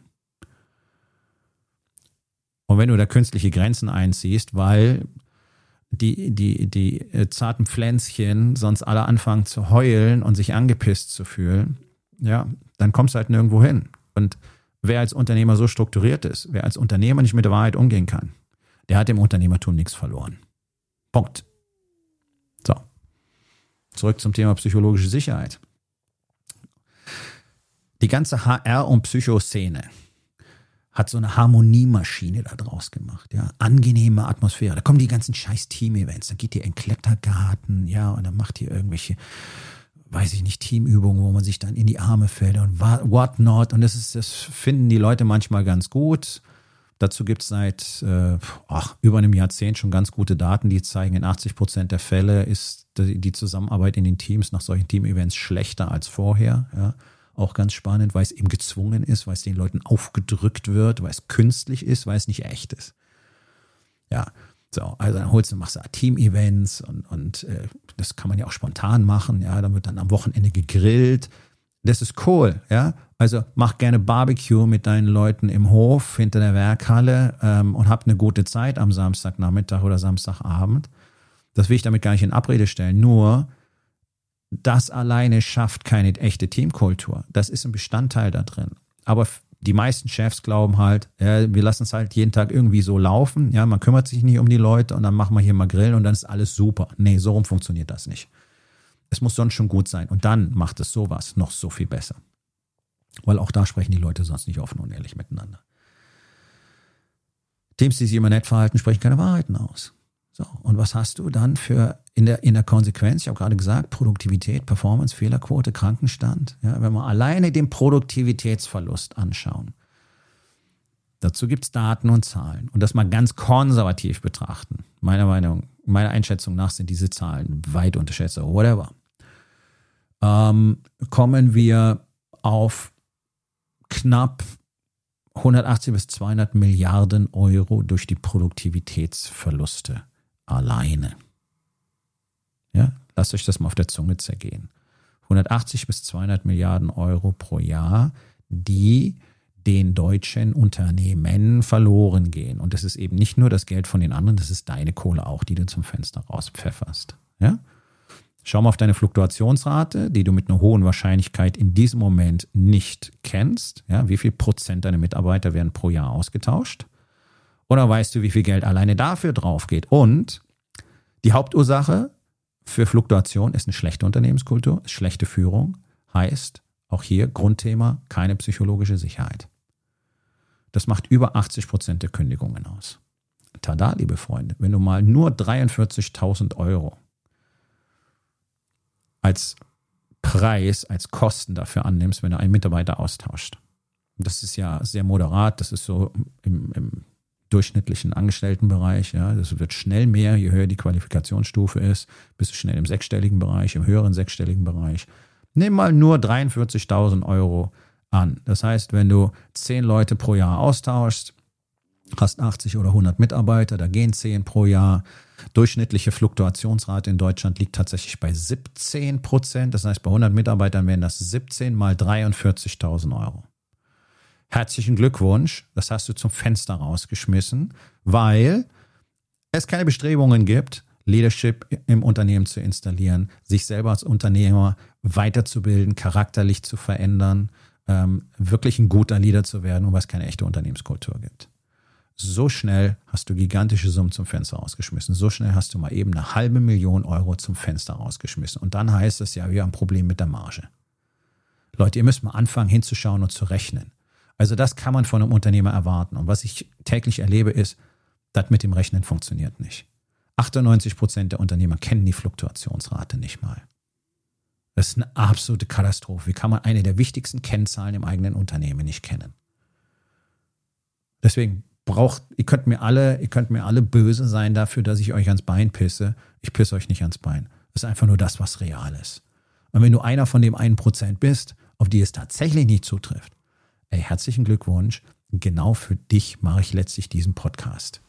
Und wenn du da künstliche Grenzen einziehst, weil die zarten Pflänzchen sonst alle anfangen zu heulen und sich angepisst zu fühlen, ja, dann kommst du halt nirgendwo hin. Und wer als Unternehmer so strukturiert ist, wer als Unternehmer nicht mit der Wahrheit umgehen kann, der hat im Unternehmertum nichts verloren. Punkt. So. Zurück zum Thema psychologische Sicherheit. Die ganze HR- und Psychoszene hat so eine Harmoniemaschine da draus gemacht, ja, angenehme Atmosphäre. Da kommen die ganzen scheiß Team-Events, dann geht ihr in den Klettergarten, ja, und dann macht ihr irgendwelche, weiß ich nicht, Teamübungen, wo man sich dann in die Arme fällt und what not. Und das finden die Leute manchmal ganz gut. Dazu gibt es seit über einem Jahrzehnt schon ganz gute Daten, die zeigen, in 80% der Fälle ist die Zusammenarbeit in den Teams nach solchen Team-Events schlechter als vorher, ja. Auch ganz spannend, weil es eben gezwungen ist, weil es den Leuten aufgedrückt wird, weil es künstlich ist, weil es nicht echt ist. Ja, so, also dann machst du Team-Events und das kann man ja auch spontan machen, ja, dann wird dann am Wochenende gegrillt. Das ist cool, ja. Also mach gerne Barbecue mit deinen Leuten im Hof hinter der Werkhalle und hab eine gute Zeit am Samstagnachmittag oder Samstagabend. Das will ich damit gar nicht in Abrede stellen, nur das alleine schafft keine echte Teamkultur. Das ist ein Bestandteil da drin. Aber die meisten Chefs glauben halt, ja, wir lassen es halt jeden Tag irgendwie so laufen. Ja, man kümmert sich nicht um die Leute und dann machen wir hier mal Grillen und dann ist alles super. Nee, so rum funktioniert das nicht. Es muss sonst schon gut sein. Und dann macht es sowas noch so viel besser. Weil auch da sprechen die Leute sonst nicht offen und ehrlich miteinander. Teams, die sich immer nett verhalten, sprechen keine Wahrheiten aus. So, und was hast du dann für in der Konsequenz? Ich habe gerade gesagt, Produktivität, Performance, Fehlerquote, Krankenstand. Ja, wenn wir alleine den Produktivitätsverlust anschauen, dazu gibt es Daten und Zahlen. Und das mal ganz konservativ meiner Einschätzung nach sind diese Zahlen weit unterschätzt, whatever. Kommen wir auf knapp 180 bis 200 Milliarden Euro durch die Produktivitätsverluste alleine. Ja, lasst euch das mal auf der Zunge zergehen. 180 bis 200 Milliarden Euro pro Jahr, die den deutschen Unternehmen verloren gehen. Und das ist eben nicht nur das Geld von den anderen, das ist deine Kohle auch, die du zum Fenster rauspfefferst. Ja? Schau mal auf deine Fluktuationsrate, die du mit einer hohen Wahrscheinlichkeit in diesem Moment nicht kennst. Ja, wie viel Prozent deiner Mitarbeiter werden pro Jahr ausgetauscht? Oder weißt du, wie viel Geld alleine dafür drauf geht? Und die Hauptursache für Fluktuation ist eine schlechte Unternehmenskultur, ist schlechte Führung. Heißt, auch hier Grundthema, keine psychologische Sicherheit. Das macht über 80% der Kündigungen aus. Tada, liebe Freunde, wenn du mal nur 43.000 Euro als Preis, als Kosten dafür annimmst, wenn du einen Mitarbeiter austauscht. Das ist ja sehr moderat, das ist so im durchschnittlichen Angestelltenbereich. Ja, das wird schnell mehr, je höher die Qualifikationsstufe ist, bist du schnell im sechsstelligen Bereich, im höheren sechsstelligen Bereich. Nimm mal nur 43.000 Euro an. Das heißt, wenn du 10 Leute pro Jahr austauschst, hast 80 oder 100 Mitarbeiter, da gehen 10 pro Jahr. Durchschnittliche Fluktuationsrate in Deutschland liegt tatsächlich bei 17%. Das heißt, bei 100 Mitarbeitern wären das 17 mal 43.000 Euro. Herzlichen Glückwunsch, das hast du zum Fenster rausgeschmissen, weil es keine Bestrebungen gibt, Leadership im Unternehmen zu installieren, sich selber als Unternehmer weiterzubilden, charakterlich zu verändern, wirklich ein guter Leader zu werden und weil es keine echte Unternehmenskultur gibt. So schnell hast du gigantische Summen zum Fenster rausgeschmissen. So schnell hast du mal eben 500.000 Euro zum Fenster rausgeschmissen. Und dann heißt es ja, wir haben ein Problem mit der Marge. Leute, ihr müsst mal anfangen hinzuschauen und zu rechnen. Also das kann man von einem Unternehmer erwarten. Und was ich täglich erlebe ist, das mit dem Rechnen funktioniert nicht. 98% der Unternehmer kennen die Fluktuationsrate nicht mal. Das ist eine absolute Katastrophe. Wie kann man eine der wichtigsten Kennzahlen im eigenen Unternehmen nicht kennen? Deswegen ihr könnt mir alle böse sein dafür, dass ich euch ans Bein pisse. Ich pisse euch nicht ans Bein. Das ist einfach nur das, was real ist. Und wenn du einer von dem 1% bist, auf die es tatsächlich nicht zutrifft, ey, herzlichen Glückwunsch. Genau für dich mache ich letztlich diesen Podcast.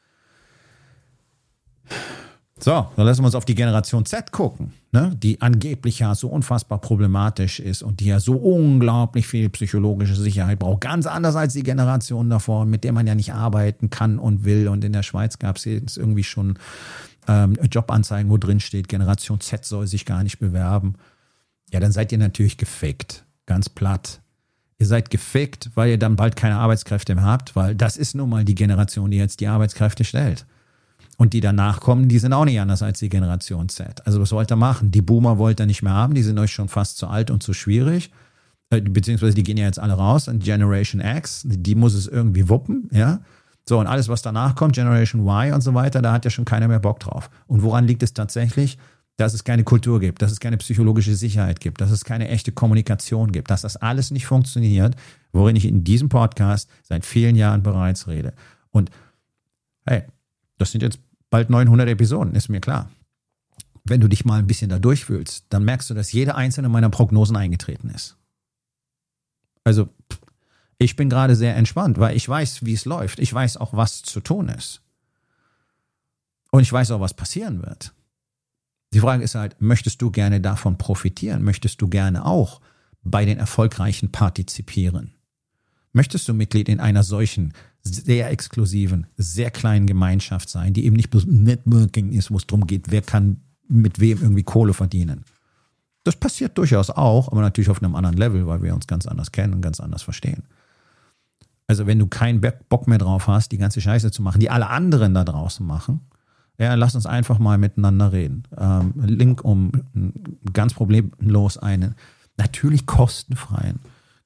So, dann lassen wir uns auf die Generation Z gucken, ne? Die angeblich ja so unfassbar problematisch ist und die ja so unglaublich viel psychologische Sicherheit braucht. Ganz anders als die Generation davor, mit der man ja nicht arbeiten kann und will. Und in der Schweiz gab es jetzt irgendwie schon Jobanzeigen, wo drin steht, Generation Z soll sich gar nicht bewerben. Ja, dann seid ihr natürlich gefickt, ganz platt. Ihr seid gefickt, weil ihr dann bald keine Arbeitskräfte mehr habt, weil das ist nun mal die Generation, die jetzt die Arbeitskräfte stellt. Und die danach kommen, die sind auch nicht anders als die Generation Z. Also was wollt ihr machen? Die Boomer wollt ihr nicht mehr haben, die sind euch schon fast zu alt und zu schwierig. Beziehungsweise die gehen ja jetzt alle raus. Und Generation X, die muss es irgendwie wuppen, ja. So, und alles, was danach kommt, Generation Y und so weiter, da hat ja schon keiner mehr Bock drauf. Und woran liegt es tatsächlich? Dass es keine Kultur gibt, dass es keine psychologische Sicherheit gibt, dass es keine echte Kommunikation gibt, dass das alles nicht funktioniert, worin ich in diesem Podcast seit vielen Jahren bereits rede. Und hey, das sind jetzt bald 900 Episoden, ist mir klar. Wenn du dich mal ein bisschen da durchfühlst, dann merkst du, dass jede einzelne meiner Prognosen eingetreten ist. Also, ich bin gerade sehr entspannt, weil ich weiß, wie es läuft. Ich weiß auch, was zu tun ist. Und ich weiß auch, was passieren wird. Die Frage ist halt, möchtest du gerne davon profitieren? Möchtest du gerne auch bei den Erfolgreichen partizipieren? Möchtest du Mitglied in einer solchen sehr exklusiven, sehr kleinen Gemeinschaft sein, die eben nicht bloß Networking ist, wo es darum geht, wer kann mit wem irgendwie Kohle verdienen? Das passiert durchaus auch, aber natürlich auf einem anderen Level, weil wir uns ganz anders kennen und ganz anders verstehen. Also wenn du keinen Bock mehr drauf hast, die ganze Scheiße zu machen, die alle anderen da draußen machen, ja, lass uns einfach mal miteinander reden. Link, um ganz problemlos einen natürlich kostenfreien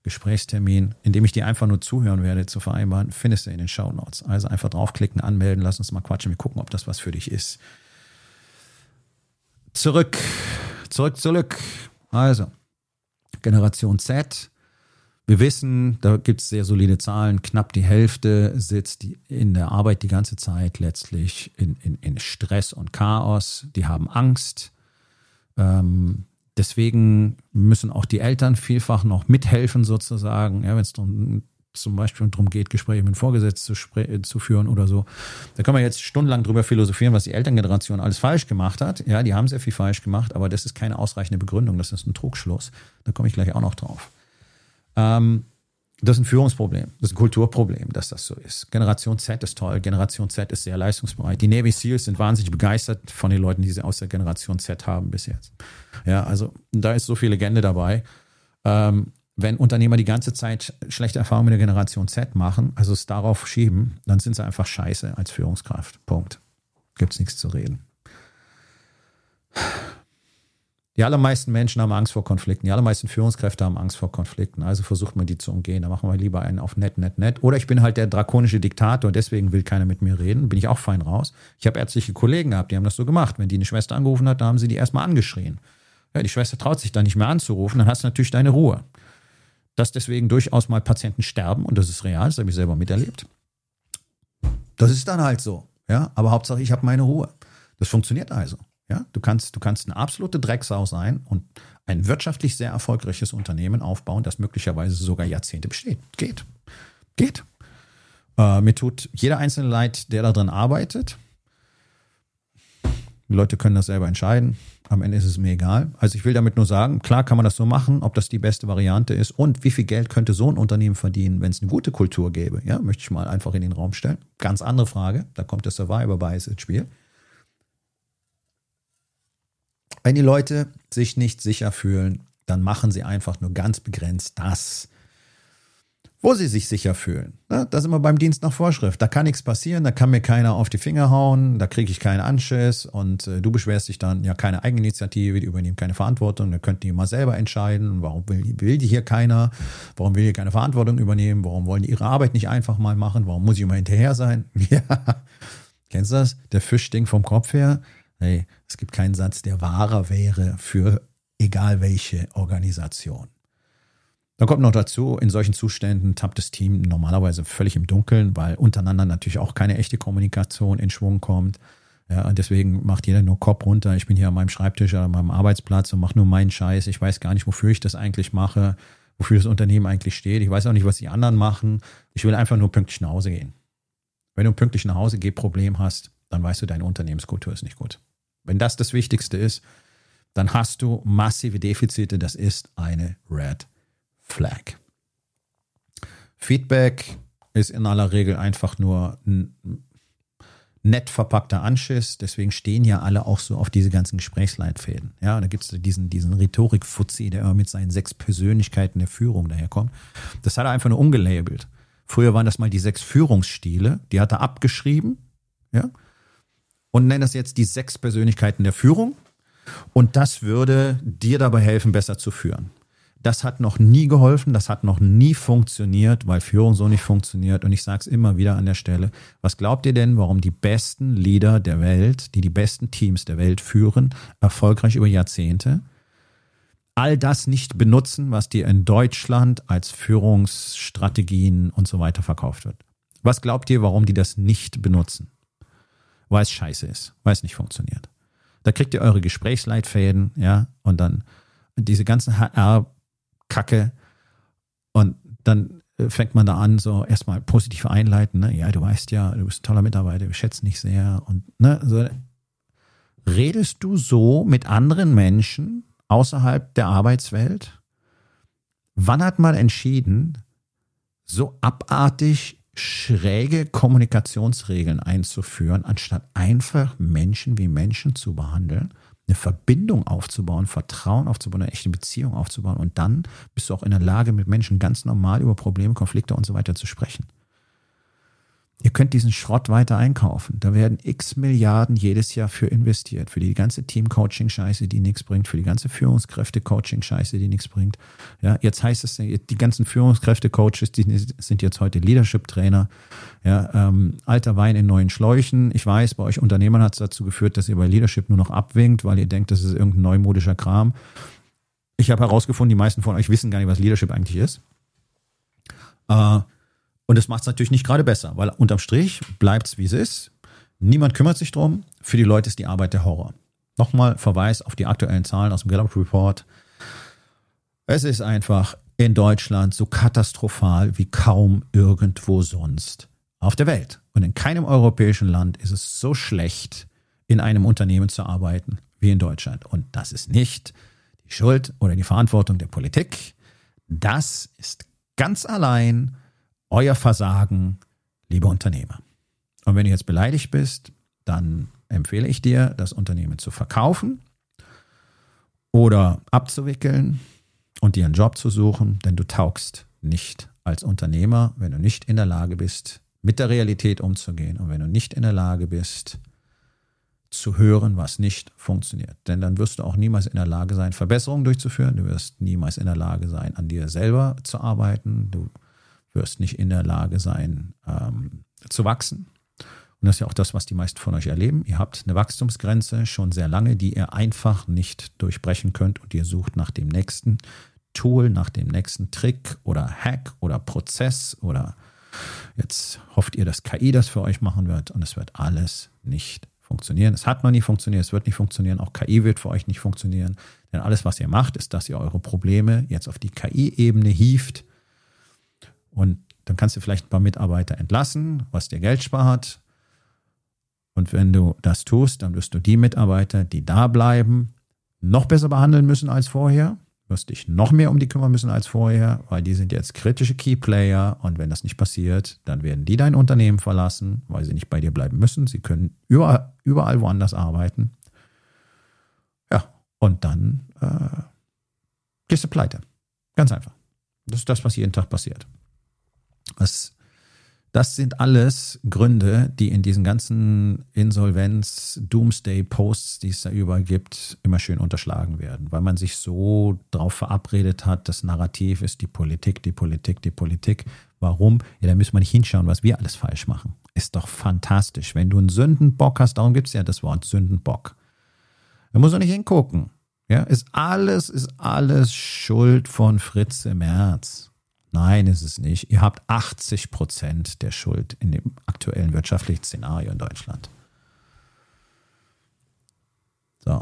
Gesprächstermin, in dem ich dir einfach nur zuhören werde, zu vereinbaren, findest du in den Shownotes. Also einfach draufklicken, anmelden, lass uns mal quatschen, wir gucken, ob das was für dich ist. Zurück. Also, Generation Z. Wir wissen, da gibt es sehr solide Zahlen. Knapp die Hälfte sitzt in der Arbeit die ganze Zeit letztlich in Stress und Chaos. Die haben Angst. Deswegen müssen auch die Eltern vielfach noch mithelfen sozusagen, ja, wenn es zum Beispiel darum geht, Gespräche mit dem Vorgesetzten zu führen oder so. Da kann man jetzt stundenlang drüber philosophieren, was die Elterngeneration alles falsch gemacht hat. Ja, die haben sehr viel falsch gemacht, aber das ist keine ausreichende Begründung, das ist ein Trugschluss. Da komme ich gleich auch noch drauf. Das ist ein Führungsproblem, das ist ein Kulturproblem, dass das so ist. Generation Z ist toll, Generation Z ist sehr leistungsbereit. Die Navy Seals sind wahnsinnig begeistert von den Leuten, die sie aus der Generation Z haben bis jetzt. Ja, also da ist so viel Legende dabei. Wenn Unternehmer die ganze Zeit schlechte Erfahrungen mit der Generation Z machen, also es darauf schieben, dann sind sie einfach scheiße als Führungskraft. Punkt. Gibt's nichts zu reden. Die allermeisten Menschen haben Angst vor Konflikten. Die allermeisten Führungskräfte haben Angst vor Konflikten. Also versucht man die zu umgehen. Da machen wir lieber einen auf nett. Oder ich bin halt der drakonische Diktator, deswegen will keiner mit mir reden. Bin ich auch fein raus. Ich habe ärztliche Kollegen gehabt, die haben das so gemacht. Wenn die eine Schwester angerufen hat, da haben sie die erstmal angeschrien. Ja, die Schwester traut sich da nicht mehr anzurufen, dann hast du natürlich deine Ruhe. Dass deswegen durchaus mal Patienten sterben, und das ist real, das habe ich selber miterlebt. Das ist dann halt so. Ja, aber Hauptsache, ich habe meine Ruhe. Das funktioniert also. Ja, du kannst eine absolute Drecksau sein und ein wirtschaftlich sehr erfolgreiches Unternehmen aufbauen, das möglicherweise sogar Jahrzehnte besteht. Geht. Mir tut jeder Einzelne leid, der da drin arbeitet. Die Leute können das selber entscheiden. Am Ende ist es mir egal. Also ich will damit nur sagen, klar kann man das so machen, ob das die beste Variante ist und wie viel Geld könnte so ein Unternehmen verdienen, wenn es eine gute Kultur gäbe. Ja, möchte ich mal einfach in den Raum stellen. Ganz andere Frage. Da kommt der Survivor Bias ins Spiel. Wenn die Leute sich nicht sicher fühlen, dann machen sie einfach nur ganz begrenzt das, wo sie sich sicher fühlen. Da sind wir beim Dienst nach Vorschrift. Da kann nichts passieren, da kann mir keiner auf die Finger hauen, da kriege ich keinen Anschiss und du beschwerst dich dann, ja, keine Eigeninitiative, die übernehmen keine Verantwortung, da könnten die mal selber entscheiden, warum will die hier keiner, warum will die keine Verantwortung übernehmen, warum wollen die ihre Arbeit nicht einfach mal machen, warum muss ich immer hinterher sein? Ja, kennst du das? Der Fisch stinkt vom Kopf her. Hey, es gibt keinen Satz, der wahrer wäre für egal welche Organisation. Dann kommt noch dazu, in solchen Zuständen tappt das Team normalerweise völlig im Dunkeln, weil untereinander natürlich auch keine echte Kommunikation in Schwung kommt. Ja, und deswegen macht jeder nur Kopf runter. Ich bin hier an meinem Schreibtisch oder an meinem Arbeitsplatz und mache nur meinen Scheiß. Ich weiß gar nicht, wofür ich das eigentlich mache, wofür das Unternehmen eigentlich steht. Ich weiß auch nicht, was die anderen machen. Ich will einfach nur pünktlich nach Hause gehen. Wenn du ein pünktlich nach Hause geh Problem hast, dann weißt du, deine Unternehmenskultur ist nicht gut. Wenn das Wichtigste ist, dann hast du massive Defizite. Das ist eine Red Flag. Feedback ist in aller Regel einfach nur ein nett verpackter Anschiss. Deswegen stehen ja alle auch so auf diese ganzen Gesprächsleitfäden. Ja, und da gibt es diesen Rhetorik-Fuzzi, der immer mit seinen 6 Persönlichkeiten der Führung daherkommt. Das hat er einfach nur umgelabelt. Früher waren das mal die 6 Führungsstile. Die hat er abgeschrieben. Ja. Und nennt das jetzt die 6 Persönlichkeiten der Führung. Und das würde dir dabei helfen, besser zu führen. Das hat noch nie geholfen, das hat noch nie funktioniert, weil Führung so nicht funktioniert. Und ich sage es immer wieder an der Stelle. Was glaubt ihr denn, warum die besten Leader der Welt, die besten Teams der Welt führen, erfolgreich über Jahrzehnte, all das nicht benutzen, was dir in Deutschland als Führungsstrategien und so weiter verkauft wird? Was glaubt ihr, warum die das nicht benutzen? Weil es scheiße ist, weil es nicht funktioniert. Da kriegt ihr eure Gesprächsleitfäden, ja, und dann diese ganzen HR-Kacke und dann fängt man da an, so erstmal positiv einleiten, ne? Ja, du weißt ja, du bist ein toller Mitarbeiter, wir schätzen dich sehr und ne, so. Redest du so mit anderen Menschen außerhalb der Arbeitswelt? Wann hat man entschieden, so abartig schräge Kommunikationsregeln einzuführen, anstatt einfach Menschen wie Menschen zu behandeln, eine Verbindung aufzubauen, Vertrauen aufzubauen, eine echte Beziehung aufzubauen und dann bist du auch in der Lage, mit Menschen ganz normal über Probleme, Konflikte und so weiter zu sprechen. Ihr könnt diesen Schrott weiter einkaufen. Da werden x Milliarden jedes Jahr für investiert. Für die ganze Team-Coaching-Scheiße, die nichts bringt. Für die ganze Führungskräfte-Coaching-Scheiße, die nichts bringt. Ja, jetzt heißt es, die ganzen Führungskräfte-Coaches, die sind jetzt heute Leadership-Trainer. Ja, alter Wein in neuen Schläuchen. Ich weiß, bei euch Unternehmern hat es dazu geführt, dass ihr bei Leadership nur noch abwinkt, weil ihr denkt, das ist irgendein neumodischer Kram. Ich habe herausgefunden, die meisten von euch wissen gar nicht, was Leadership eigentlich ist. Und das macht es natürlich nicht gerade besser, weil unterm Strich bleibt es, wie es ist. Niemand kümmert sich drum. Für die Leute ist die Arbeit der Horror. Nochmal Verweis auf die aktuellen Zahlen aus dem Gallup Report. Es ist einfach in Deutschland so katastrophal wie kaum irgendwo sonst auf der Welt. Und in keinem europäischen Land ist es so schlecht, in einem Unternehmen zu arbeiten wie in Deutschland. Und das ist nicht die Schuld oder die Verantwortung der Politik. Das ist ganz allein euer Versagen, liebe Unternehmer. Und wenn du jetzt beleidigt bist, dann empfehle ich dir, das Unternehmen zu verkaufen oder abzuwickeln und dir einen Job zu suchen, denn du taugst nicht als Unternehmer, wenn du nicht in der Lage bist, mit der Realität umzugehen und wenn du nicht in der Lage bist, zu hören, was nicht funktioniert. Denn dann wirst du auch niemals in der Lage sein, Verbesserungen durchzuführen. Du wirst niemals in der Lage sein, an dir selber zu arbeiten. Du wirst nicht in der Lage sein, zu wachsen. Und das ist ja auch das, was die meisten von euch erleben. Ihr habt eine Wachstumsgrenze schon sehr lange, die ihr einfach nicht durchbrechen könnt und ihr sucht nach dem nächsten Tool, nach dem nächsten Trick oder Hack oder Prozess oder jetzt hofft ihr, dass KI das für euch machen wird und es wird alles nicht funktionieren. Es hat noch nie funktioniert, es wird nicht funktionieren, auch KI wird für euch nicht funktionieren, denn alles, was ihr macht, ist, dass ihr eure Probleme jetzt auf die KI-Ebene hieft. Und dann kannst du vielleicht ein paar Mitarbeiter entlassen, was dir Geld spart. Und wenn du das tust, dann wirst du die Mitarbeiter, die da bleiben, noch besser behandeln müssen als vorher. Wirst dich noch mehr um die kümmern müssen als vorher, weil die sind jetzt kritische Keyplayer. Und wenn das nicht passiert, dann werden die dein Unternehmen verlassen, weil sie nicht bei dir bleiben müssen. Sie können überall woanders arbeiten. Ja, und dann gehst du pleite. Ganz einfach. Das ist das, was jeden Tag passiert. Das sind alles Gründe, die in diesen ganzen Insolvenz-Doomsday-Posts, die es da überall gibt, immer schön unterschlagen werden, weil man sich so drauf verabredet hat, das Narrativ ist die Politik, die Politik, die Politik. Warum? Ja, da müssen wir nicht hinschauen, was wir alles falsch machen. Ist doch fantastisch. Wenn du einen Sündenbock hast, darum gibt es ja das Wort Sündenbock. Da musst du nicht hingucken. Ja, ist alles Schuld von Fritze Merz. Nein, ist es nicht. Ihr habt 80% der Schuld in dem aktuellen wirtschaftlichen Szenario in Deutschland. So.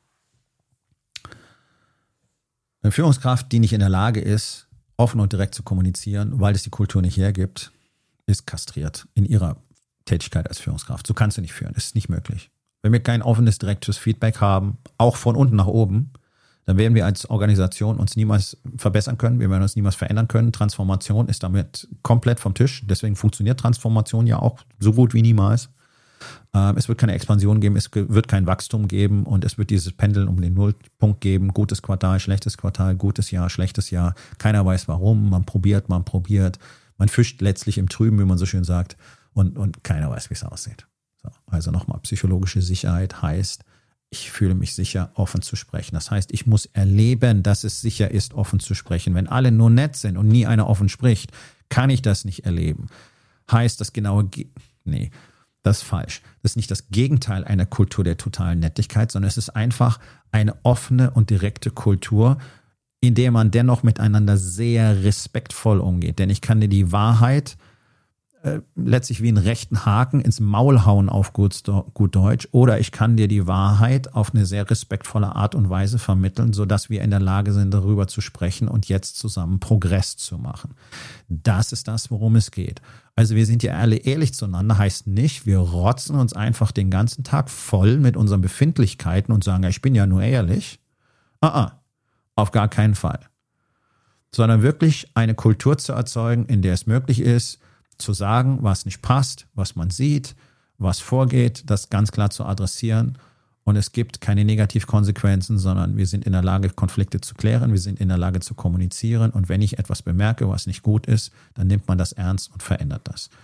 Eine Führungskraft, die nicht in der Lage ist, offen und direkt zu kommunizieren, weil es die Kultur nicht hergibt, ist kastriert in ihrer Tätigkeit als Führungskraft. So kannst du nicht führen. Das ist nicht möglich. Wenn wir kein offenes, direktes Feedback haben, auch von unten nach oben, dann werden wir als Organisation uns niemals verbessern können, wir werden uns niemals verändern können. Transformation ist damit komplett vom Tisch. Deswegen funktioniert Transformation ja auch so gut wie niemals. Es wird keine Expansion geben, es wird kein Wachstum geben und es wird dieses Pendeln um den Nullpunkt geben. Gutes Quartal, gutes Jahr, schlechtes Jahr. Keiner weiß warum, man probiert. Man fischt letztlich im Trüben, wie man so schön sagt, und keiner weiß, wie es aussieht. So, also nochmal, psychologische Sicherheit heißt, ich fühle mich sicher, offen zu sprechen. Das heißt, ich muss erleben, dass es sicher ist, offen zu sprechen. Wenn alle nur nett sind und nie einer offen spricht, kann ich das nicht erleben. Heißt das genaue Nee, das ist falsch. Das ist nicht das Gegenteil einer Kultur der totalen Nettigkeit, sondern es ist einfach eine offene und direkte Kultur, in der man dennoch miteinander sehr respektvoll umgeht. Denn ich kann dir die Wahrheit letztlich wie einen rechten Haken ins Maul hauen auf gut Deutsch, oder ich kann dir die Wahrheit auf eine sehr respektvolle Art und Weise vermitteln, sodass wir in der Lage sind, darüber zu sprechen und jetzt zusammen Progress zu machen. Das ist das, worum es geht. Also wir sind ja alle ehrlich zueinander, heißt nicht, wir rotzen uns einfach den ganzen Tag voll mit unseren Befindlichkeiten und sagen, ja, ich bin ja nur ehrlich. Auf gar keinen Fall. Sondern wirklich eine Kultur zu erzeugen, in der es möglich ist, zu sagen, was nicht passt, was man sieht, was vorgeht, das ganz klar zu adressieren. Und es gibt keine Negativkonsequenzen, sondern wir sind in der Lage, Konflikte zu klären, wir sind in der Lage zu kommunizieren. Und wenn ich etwas bemerke, was nicht gut ist, dann nimmt man das ernst und verändert das.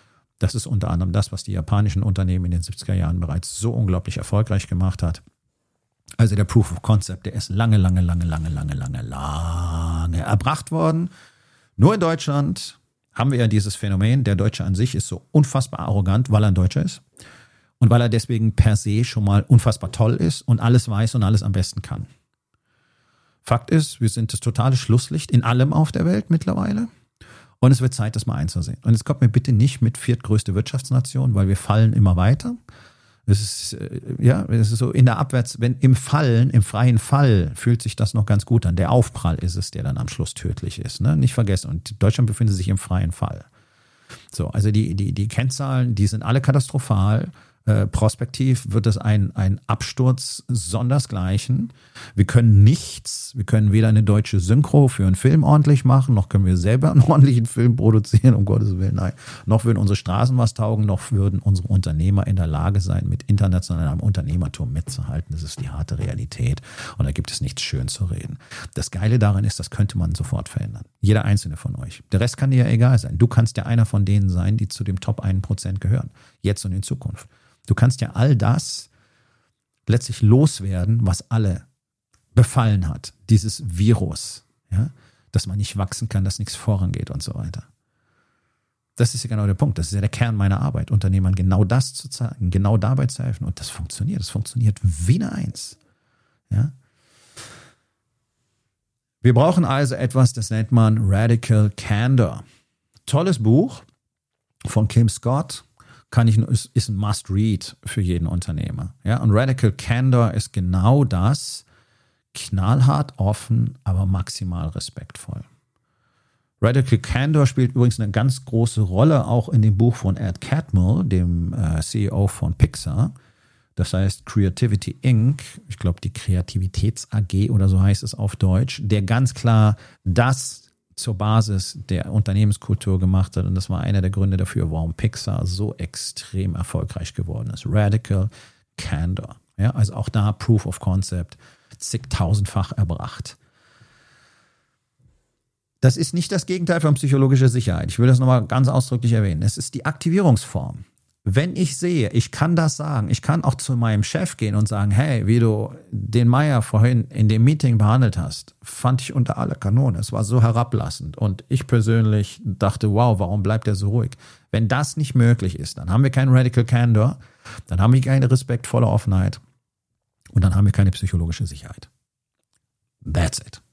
Das ist unter anderem das, was die japanischen Unternehmen in den 70er Jahren bereits so unglaublich erfolgreich gemacht hat. Also der Proof of Concept, der ist lange erbracht worden. Nur in Deutschland haben wir ja dieses Phänomen, der Deutsche an sich ist so unfassbar arrogant, weil er ein Deutscher ist und weil er deswegen per se schon mal unfassbar toll ist und alles weiß und alles am besten kann. Fakt ist, wir sind das totale Schlusslicht in allem auf der Welt mittlerweile und es wird Zeit, das mal einzusehen. Und jetzt kommt mir bitte nicht mit viertgrößte Wirtschaftsnation, weil wir fallen immer weiter. Es ist so in der Abwärts, wenn im freien Fall fühlt sich das noch ganz gut an. Der Aufprall ist es, der dann am Schluss tödlich ist. Ne? Nicht vergessen. Und Deutschland befindet sich im freien Fall. So, also die Kennzahlen, die sind alle katastrophal. Prospektiv wird es ein Absturz sondersgleichen. Wir können weder eine deutsche Synchro für einen Film ordentlich machen, noch können wir selber einen ordentlichen Film produzieren, um Gottes Willen, nein. Noch würden unsere Straßen was taugen, noch würden unsere Unternehmer in der Lage sein, mit internationalem Unternehmertum mitzuhalten. Das ist die harte Realität und da gibt es nichts schön zu reden. Das Geile daran ist, das könnte man sofort verändern. Jeder einzelne von euch. Der Rest kann dir ja egal sein. Du kannst ja einer von denen sein, die zu dem Top 1% gehören. Jetzt und in Zukunft. Du kannst ja all das letztlich loswerden, was alle befallen hat. Dieses Virus, ja, dass man nicht wachsen kann, dass nichts vorangeht und so weiter. Das ist ja genau der Punkt. Das ist ja der Kern meiner Arbeit, Unternehmern genau das zu zeigen, genau dabei zu helfen. Und das funktioniert. Das funktioniert wie eine Eins. Ja. Wir brauchen also etwas, das nennt man Radical Candor. Tolles Buch von Kim Scott. Ist ein Must-Read für jeden Unternehmer. Ja, und Radical Candor ist genau das, knallhart offen, aber maximal respektvoll. Radical Candor spielt übrigens eine ganz große Rolle auch in dem Buch von Ed Catmull, dem CEO von Pixar. Das heißt Creativity Inc., ich glaube die Kreativitäts AG oder so heißt es auf Deutsch, der ganz klar das zur Basis der Unternehmenskultur gemacht hat. Und das war einer der Gründe dafür, warum Pixar so extrem erfolgreich geworden ist. Radical Candor. Ja, also auch da Proof of Concept zigtausendfach erbracht. Das ist nicht das Gegenteil von psychologischer Sicherheit. Ich will das nochmal ganz ausdrücklich erwähnen. Es ist die Aktivierungsform. Wenn ich sehe, ich kann das sagen, ich kann auch zu meinem Chef gehen und sagen, hey, wie du den Meier vorhin in dem Meeting behandelt hast, fand ich unter aller Kanone. Es war so herablassend. Und ich persönlich dachte, wow, warum bleibt er so ruhig? Wenn das nicht möglich ist, dann haben wir keinen Radical Candor, dann haben wir keine respektvolle Offenheit und dann haben wir keine psychologische Sicherheit. That's it.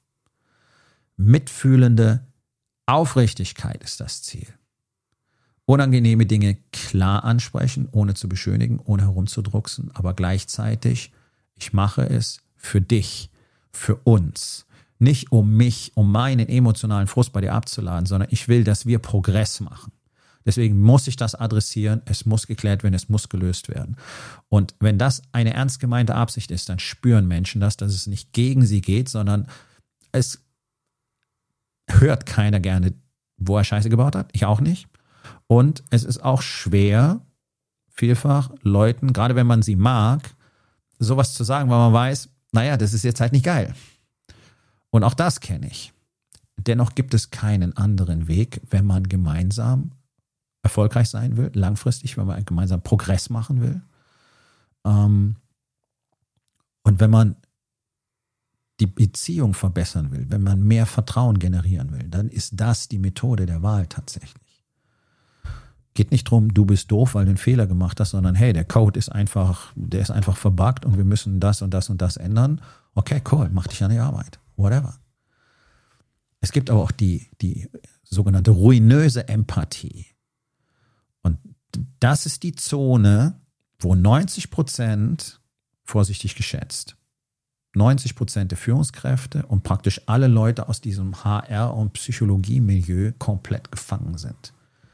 Mitfühlende Aufrichtigkeit ist das Ziel. Unangenehme Dinge klar ansprechen, ohne zu beschönigen, ohne herumzudrucksen, aber gleichzeitig, ich mache es für dich, für uns. Nicht um mich, um meinen emotionalen Frust bei dir abzuladen, sondern ich will, dass wir Progress machen. Deswegen muss ich das adressieren, es muss geklärt werden, es muss gelöst werden. Und wenn das eine ernst gemeinte Absicht ist, dann spüren Menschen das, dass es nicht gegen sie geht, sondern es hört keiner gerne, wo er Scheiße gebaut hat, ich auch nicht. Und es ist auch schwer, vielfach Leuten, gerade wenn man sie mag, sowas zu sagen, weil man weiß, naja, das ist jetzt halt nicht geil. Und auch das kenne ich. Dennoch gibt es keinen anderen Weg, wenn man gemeinsam erfolgreich sein will, langfristig, wenn man gemeinsam Progress machen will. Und wenn man die Beziehung verbessern will, wenn man mehr Vertrauen generieren will, dann ist das die Methode der Wahl tatsächlich. Geht nicht drum, du bist doof, weil du einen Fehler gemacht hast, sondern hey, der Code ist einfach verbuggt und wir müssen das und das und das ändern. Okay, cool, mach dich an die Arbeit. Whatever. Es gibt aber auch die sogenannte ruinöse Empathie. Und das ist die Zone, wo 90%, vorsichtig geschätzt, 90% der Führungskräfte und praktisch alle Leute aus diesem HR- und Psychologie-Milieu komplett gefangen sind.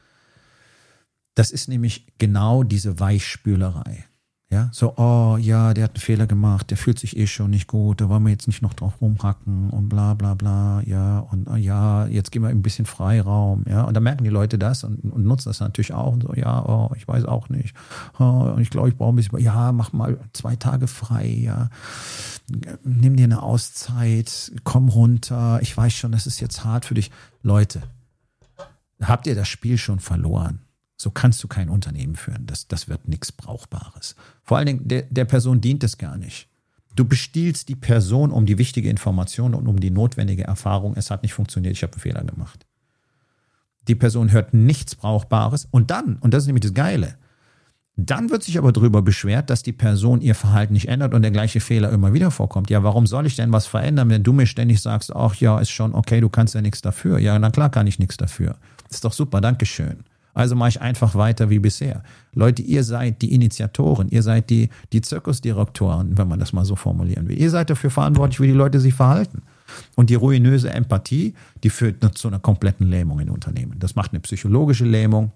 Das ist nämlich genau diese Weichspülerei. Ja, so, oh ja, der hat einen Fehler gemacht, der fühlt sich schon nicht gut, da wollen wir jetzt nicht noch drauf rumhacken und bla bla bla, ja, und ja, jetzt geben wir ein bisschen Freiraum, ja, und dann merken die Leute das und nutzen das natürlich auch und so, ja, oh, ich weiß auch nicht, oh, und ich glaube, ich brauche ein bisschen, ja, mach mal 2 Tage frei, ja, nimm dir eine Auszeit, komm runter, ich weiß schon, das ist jetzt hart für dich. Leute, habt ihr das Spiel schon verloren? So kannst du kein Unternehmen führen. Das wird nichts Brauchbares. Vor allen Dingen, der Person dient es gar nicht. Du bestiehlst die Person um die wichtige Information und um die notwendige Erfahrung. Es hat nicht funktioniert, ich habe einen Fehler gemacht. Die Person hört nichts Brauchbares und dann, und das ist nämlich das Geile, dann wird sich aber darüber beschwert, dass die Person ihr Verhalten nicht ändert und der gleiche Fehler immer wieder vorkommt. Ja, warum soll ich denn was verändern, wenn du mir ständig sagst, ach ja, ist schon okay, du kannst ja nichts dafür. Ja, na klar kann ich nichts dafür. Ist doch super, Dankeschön. Also mache ich einfach weiter wie bisher. Leute, ihr seid die Initiatoren, ihr seid die Zirkusdirektoren, wenn man das mal so formulieren will. Ihr seid dafür verantwortlich, wie die Leute sich verhalten. Und die ruinöse Empathie, die führt zu einer kompletten Lähmung in Unternehmen. Das macht eine psychologische Lähmung.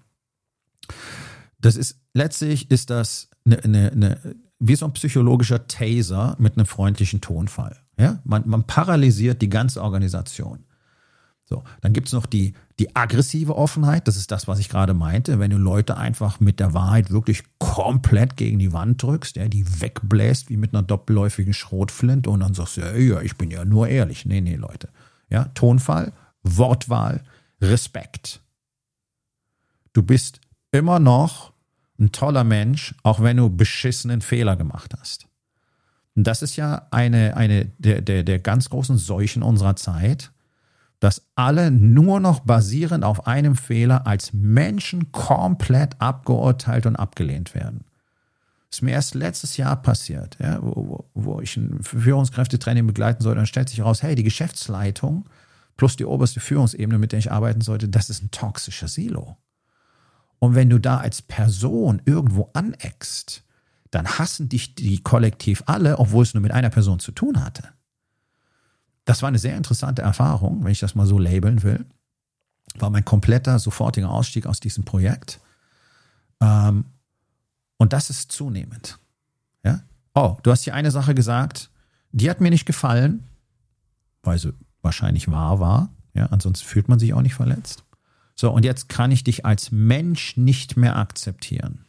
Letztlich ist das wie so ein psychologischer Taser mit einem freundlichen Tonfall. Ja? Man paralysiert die ganze Organisation. So, dann gibt es noch die aggressive Offenheit, das ist das, was ich gerade meinte, wenn du Leute einfach mit der Wahrheit wirklich komplett gegen die Wand drückst, ja, die wegbläst wie mit einer doppelläufigen Schrotflinte und dann sagst du, ja, ich bin ja nur ehrlich. Nee, Leute. Ja, Tonfall, Wortwahl, Respekt. Du bist immer noch ein toller Mensch, auch wenn du beschissenen Fehler gemacht hast. Und das ist ja eine der ganz großen Seuchen unserer Zeit, dass alle nur noch basierend auf einem Fehler als Menschen komplett abgeurteilt und abgelehnt werden. Das ist mir erst letztes Jahr passiert, ja, wo ich ein Führungskräftetraining begleiten sollte. Dann stellt sich heraus, hey, die Geschäftsleitung plus die oberste Führungsebene, mit der ich arbeiten sollte, das ist ein toxischer Silo. Und wenn du da als Person irgendwo aneckst, dann hassen dich die kollektiv alle, obwohl es nur mit einer Person zu tun hatte. Das war eine sehr interessante Erfahrung, wenn ich das mal so labeln will. War mein kompletter, sofortiger Ausstieg aus diesem Projekt. Und das ist zunehmend. Ja? Oh, du hast hier eine Sache gesagt, die hat mir nicht gefallen, weil sie wahrscheinlich wahr war. Ja? Ansonsten fühlt man sich auch nicht verletzt. So, und jetzt kann ich dich als Mensch nicht mehr akzeptieren.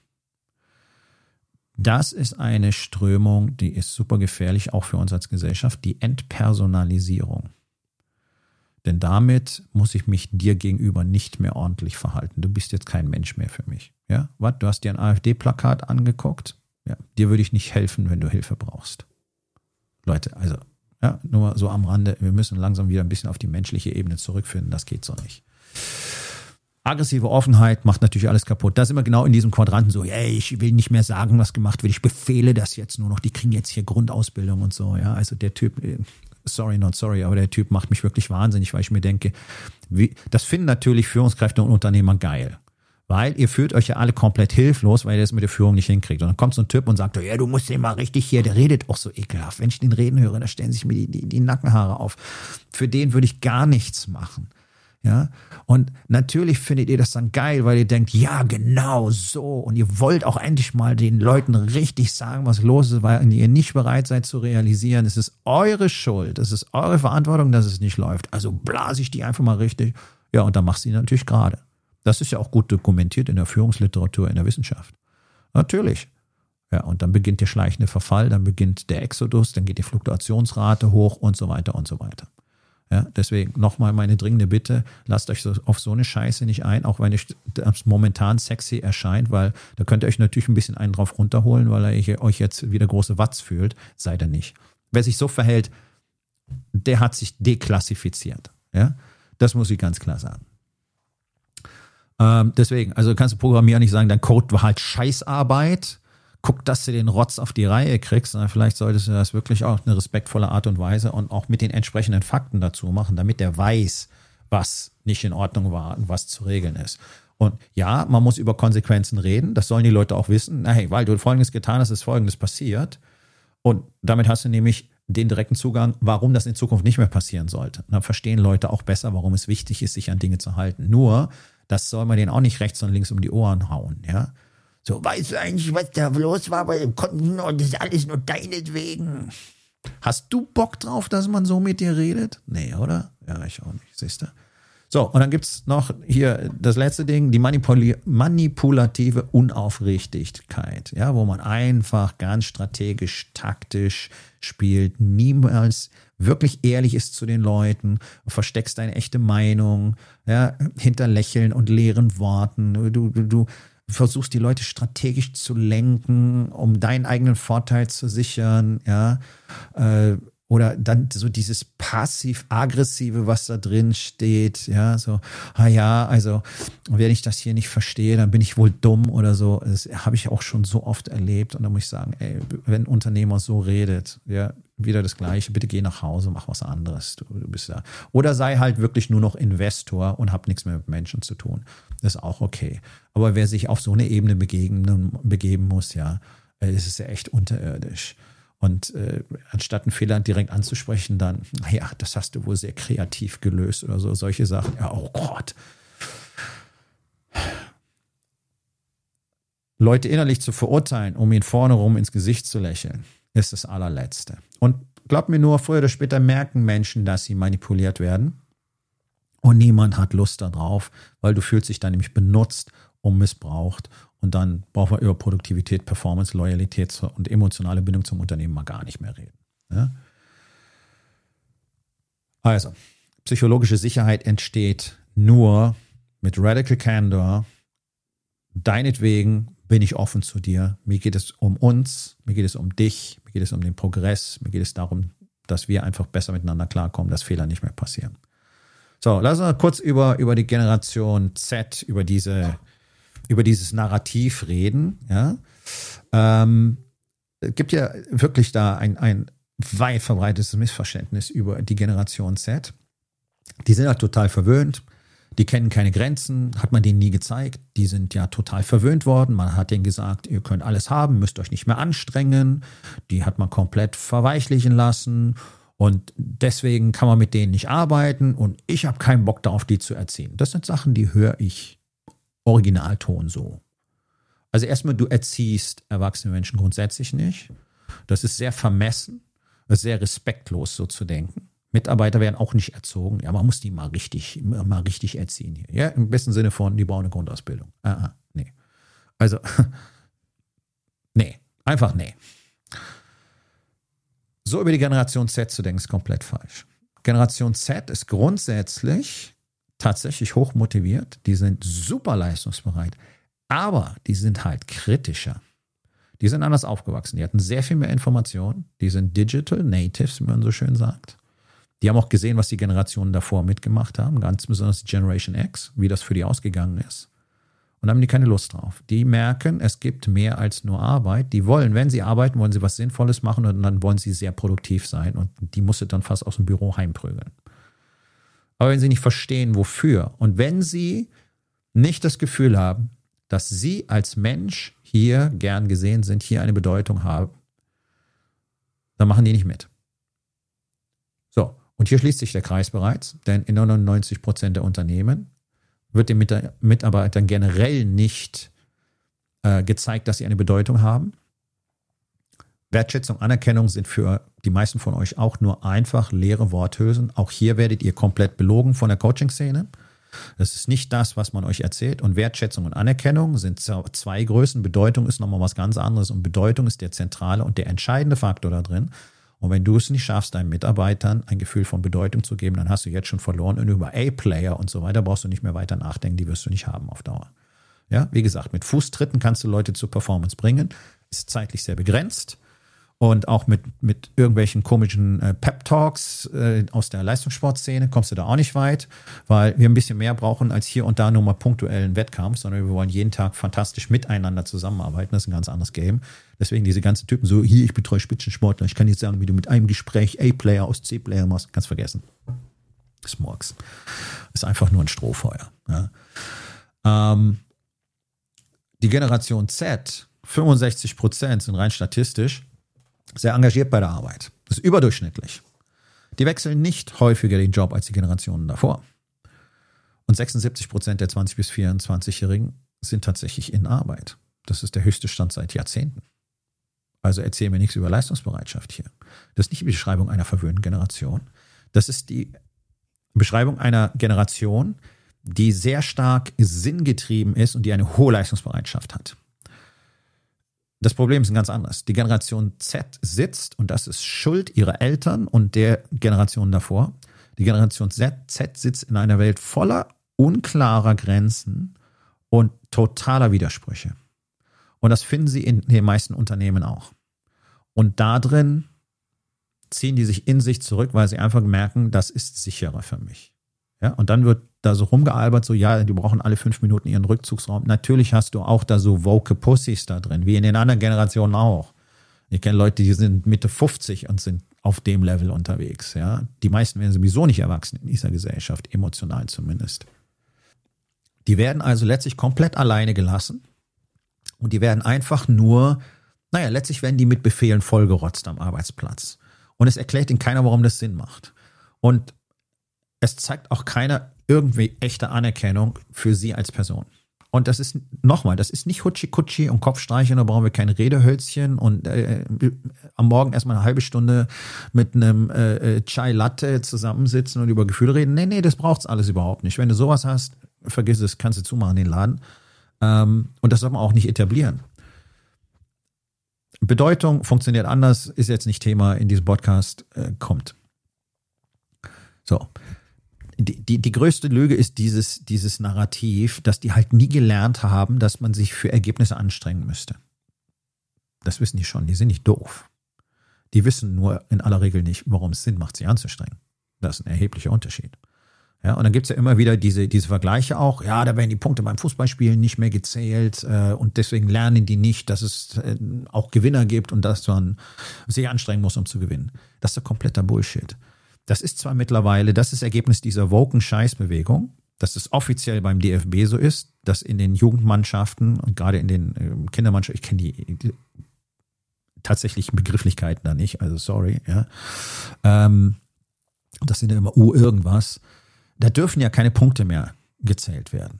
Das ist eine Strömung, die ist super gefährlich, auch für uns als Gesellschaft, die Entpersonalisierung. Denn damit muss ich mich dir gegenüber nicht mehr ordentlich verhalten. Du bist jetzt kein Mensch mehr für mich. Ja? Was? Du hast dir ein AfD-Plakat angeguckt? Ja, dir würde ich nicht helfen, wenn du Hilfe brauchst. Leute, also ja, nur so am Rande, wir müssen langsam wieder ein bisschen auf die menschliche Ebene zurückfinden. Das geht so nicht. Aggressive Offenheit macht natürlich alles kaputt. Da sind wir genau in diesem Quadranten so, hey, ich will nicht mehr sagen, was gemacht wird. Ich befehle das jetzt nur noch. Die kriegen jetzt hier Grundausbildung und so. Ja, also der Typ, sorry, not sorry, aber der Typ macht mich wirklich wahnsinnig, weil ich mir denke, das finden natürlich Führungskräfte und Unternehmer geil. Weil ihr fühlt euch ja alle komplett hilflos, weil ihr das mit der Führung nicht hinkriegt. Und dann kommt so ein Typ und sagt, ja, du musst den mal richtig hier, der redet auch so ekelhaft. Wenn ich den reden höre, da stellen sich mir die Nackenhaare auf. Für den würde ich gar nichts machen. Ja, und natürlich findet ihr das dann geil, weil ihr denkt, ja, genau so. Und ihr wollt auch endlich mal den Leuten richtig sagen, was los ist, weil ihr nicht bereit seid zu realisieren, es ist eure Schuld, es ist eure Verantwortung, dass es nicht läuft. Also blase ich die einfach mal richtig. Ja, und dann machst du die natürlich gerade. Das ist ja auch gut dokumentiert in der Führungsliteratur, in der Wissenschaft. Natürlich. Ja, und dann beginnt der schleichende Verfall, dann beginnt der Exodus, dann geht die Fluktuationsrate hoch und so weiter und so weiter. Ja, deswegen nochmal meine dringende Bitte, lasst euch auf so eine Scheiße nicht ein, auch wenn das momentan sexy erscheint, weil da könnt ihr euch natürlich ein bisschen einen drauf runterholen, weil ihr euch jetzt wieder große Watts fühlt. Seid ihr nicht. Wer sich so verhält, der hat sich deklassifiziert. Ja, das muss ich ganz klar sagen. Deswegen, also kannst du Programmierer nicht sagen, dein Code war halt Scheißarbeit. Guck, dass du den Rotz auf die Reihe kriegst. Vielleicht solltest du das wirklich auch eine respektvolle Art und Weise und auch mit den entsprechenden Fakten dazu machen, damit der weiß, was nicht in Ordnung war und was zu regeln ist. Und ja, man muss über Konsequenzen reden. Das sollen die Leute auch wissen. Hey, weil du Folgendes getan hast, ist Folgendes passiert. Und damit hast du nämlich den direkten Zugang, warum das in Zukunft nicht mehr passieren sollte. Und dann verstehen Leute auch besser, warum es wichtig ist, sich an Dinge zu halten. Nur, das soll man denen auch nicht rechts und links um die Ohren hauen, ja. So, weißt du eigentlich, was da los war bei dem Konten und das ist alles nur deinetwegen? Hast du Bock drauf, dass man so mit dir redet? Nee, oder? Ja, ich auch nicht, siehst du? So, und dann gibt's noch hier das letzte Ding, die manipulative Unaufrichtigkeit, ja, wo man einfach ganz strategisch, taktisch spielt, niemals wirklich ehrlich ist zu den Leuten, versteckst deine echte Meinung, ja, hinter Lächeln und leeren Worten. Du versuchst die Leute strategisch zu lenken, um deinen eigenen Vorteil zu sichern, ja, oder dann so dieses passiv-aggressive, was da drin steht, ja, so, also, wenn ich das hier nicht verstehe, dann bin ich wohl dumm oder so. Das habe ich auch schon so oft erlebt und da muss ich sagen, ey, wenn ein Unternehmer so redet, ja, wieder das Gleiche, bitte geh nach Hause, mach was anderes, du bist da. Oder sei halt wirklich nur noch Investor und hab nichts mehr mit Menschen zu tun. Das ist auch okay. Aber wer sich auf so eine Ebene begeben muss, ja, es ist ja echt unterirdisch. Und anstatt einen Fehler direkt anzusprechen, dann, naja, das hast du wohl sehr kreativ gelöst oder so, solche Sachen. Ja, oh Gott. Leute innerlich zu verurteilen, um ihnen vorne rum ins Gesicht zu lächeln, ist das allerletzte. Und glaub mir nur, früher oder später merken Menschen, dass sie manipuliert werden. Und niemand hat Lust darauf, weil du fühlst dich dann nämlich benutzt und missbraucht. Und dann brauchen wir über Produktivität, Performance, Loyalität und emotionale Bindung zum Unternehmen mal gar nicht mehr reden. Ja? Also, psychologische Sicherheit entsteht nur mit Radical Candor. Deinetwegen bin ich offen zu dir. Mir geht es um uns, mir geht es um dich, mir geht es um den Progress, mir geht es darum, dass wir einfach besser miteinander klarkommen, dass Fehler nicht mehr passieren. So, lass uns mal kurz über die Generation Z, über dieses Narrativ reden. Ja? Es gibt ja wirklich da ein weit verbreitetes Missverständnis über die Generation Z. Die sind ja total verwöhnt. Die kennen keine Grenzen, hat man denen nie gezeigt. Die sind ja total verwöhnt worden. Man hat denen gesagt, ihr könnt alles haben, müsst euch nicht mehr anstrengen. Die hat man komplett verweichlichen lassen. Und deswegen kann man mit denen nicht arbeiten. Und ich habe keinen Bock darauf, die zu erziehen. Das sind Sachen, die höre ich Originalton so. Also erstmal, du erziehst erwachsene Menschen grundsätzlich nicht. Das ist sehr vermessen, sehr respektlos so zu denken. Mitarbeiter werden auch nicht erzogen. Ja, man muss die mal richtig erziehen hier. Ja, im besten Sinne von, die brauchen eine Grundausbildung. Nee. Also, nee. Einfach nee. So über die Generation Z zu denken, ist komplett falsch. Generation Z ist grundsätzlich tatsächlich hoch motiviert. Die sind super leistungsbereit. Aber die sind halt kritischer. Die sind anders aufgewachsen. Die hatten sehr viel mehr Informationen. Die sind Digital Natives, wie man so schön sagt. Die haben auch gesehen, was die Generationen davor mitgemacht haben, ganz besonders die Generation X, wie das für die ausgegangen ist. Und da haben die keine Lust drauf. Die merken, es gibt mehr als nur Arbeit. Die wollen, wenn sie arbeiten, wollen sie was Sinnvolles machen und dann wollen sie sehr produktiv sein. Und die muss sie dann fast aus dem Büro heimprügeln. Aber wenn sie nicht verstehen, wofür und wenn sie nicht das Gefühl haben, dass sie als Mensch hier gern gesehen sind, hier eine Bedeutung haben, dann machen die nicht mit. So. Und hier schließt sich der Kreis bereits, denn in 99% der Unternehmen wird den Mitarbeitern generell nicht gezeigt, dass sie eine Bedeutung haben. Wertschätzung, Anerkennung sind für die meisten von euch auch nur einfach leere Worthülsen. Auch hier werdet ihr komplett belogen von der Coaching-Szene. Das ist nicht das, was man euch erzählt. Und Wertschätzung und Anerkennung sind zwei Größen. Bedeutung ist nochmal was ganz anderes. Und Bedeutung ist der zentrale und der entscheidende Faktor da drin. Und wenn du es nicht schaffst, deinen Mitarbeitern ein Gefühl von Bedeutung zu geben, dann hast du jetzt schon verloren. Und über A-Player und so weiter brauchst du nicht mehr weiter nachdenken. Die wirst du nicht haben auf Dauer. Ja, wie gesagt, mit Fußtritten kannst du Leute zur Performance bringen. Ist zeitlich sehr begrenzt. Und auch mit irgendwelchen komischen Pep-Talks aus der Leistungssportszene kommst du da auch nicht weit, weil wir ein bisschen mehr brauchen als hier und da nur mal punktuellen Wettkampf, sondern wir wollen jeden Tag fantastisch miteinander zusammenarbeiten. Das ist ein ganz anderes Game. Deswegen diese ganzen Typen so, hier, ich betreue Spitzensportler. Ich kann jetzt sagen, wie du mit einem Gespräch A-Player aus C-Player machst. Kannst vergessen. Das ist Murks. Ist einfach nur ein Strohfeuer. Ja. Die Generation Z, 65% sind rein statistisch, sehr engagiert bei der Arbeit. Das ist überdurchschnittlich. Die wechseln nicht häufiger den Job als die Generationen davor. Und 76% der 20- bis 24-Jährigen sind tatsächlich in Arbeit. Das ist der höchste Stand seit Jahrzehnten. Also erzähl mir nichts über Leistungsbereitschaft hier. Das ist nicht die Beschreibung einer verwöhnten Generation. Das ist die Beschreibung einer Generation, die sehr stark sinngetrieben ist und die eine hohe Leistungsbereitschaft hat. Das Problem ist ein ganz anderes. Die Generation Z sitzt, und das ist Schuld ihrer Eltern und der Generation davor. Die Generation Z sitzt in einer Welt voller unklarer Grenzen und totaler Widersprüche. Und das finden sie in den meisten Unternehmen auch. Und da drin ziehen die sich in sich zurück, weil sie einfach merken, das ist sicherer für mich. Ja, und dann wird da so rumgealbert, so, ja, die brauchen alle 5 Minuten ihren Rückzugsraum. Natürlich hast du auch da so woke Pussys da drin, wie in den anderen Generationen auch. Ich kenne Leute, die sind Mitte 50 und sind auf dem Level unterwegs. Ja, die meisten werden sowieso nicht erwachsen in dieser Gesellschaft, emotional zumindest. Die werden also letztlich komplett alleine gelassen und die werden einfach nur, letztlich werden die mit Befehlen vollgerotzt am Arbeitsplatz. Und es erklärt ihnen keiner, warum das Sinn macht. Und es zeigt auch keiner irgendwie echte Anerkennung für sie als Person. Und das ist, das ist nicht Hutschi-Kutschi und Kopfstreichen, da brauchen wir keine Redehölzchen und am Morgen erstmal eine halbe Stunde mit einem Chai Latte zusammensitzen und über Gefühle reden. Nee, das braucht's alles überhaupt nicht. Wenn du sowas hast, vergiss es, kannst du zumachen, den Laden. Und das soll man auch nicht etablieren. Bedeutung funktioniert anders, ist jetzt nicht Thema in diesem Podcast, kommt. So. Die größte Lüge ist dieses Narrativ, dass die halt nie gelernt haben, dass man sich für Ergebnisse anstrengen müsste. Das wissen die schon, die sind nicht doof. Die wissen nur in aller Regel nicht, warum es Sinn macht, sich anzustrengen. Das ist ein erheblicher Unterschied. Ja, und dann gibt es ja immer wieder diese Vergleiche auch, ja, da werden die Punkte beim Fußballspielen nicht mehr gezählt und deswegen lernen die nicht, dass es auch Gewinner gibt und dass man sich anstrengen muss, um zu gewinnen. Das ist doch kompletter Bullshit. Das ist zwar mittlerweile, das ist Ergebnis dieser woken Scheißbewegung, dass es offiziell beim DFB so ist, dass in den Jugendmannschaften und gerade in den Kindermannschaften, ich kenne die tatsächlichen Begrifflichkeiten da nicht, also sorry, ja, das sind ja immer irgendwas, da dürfen ja keine Punkte mehr gezählt werden.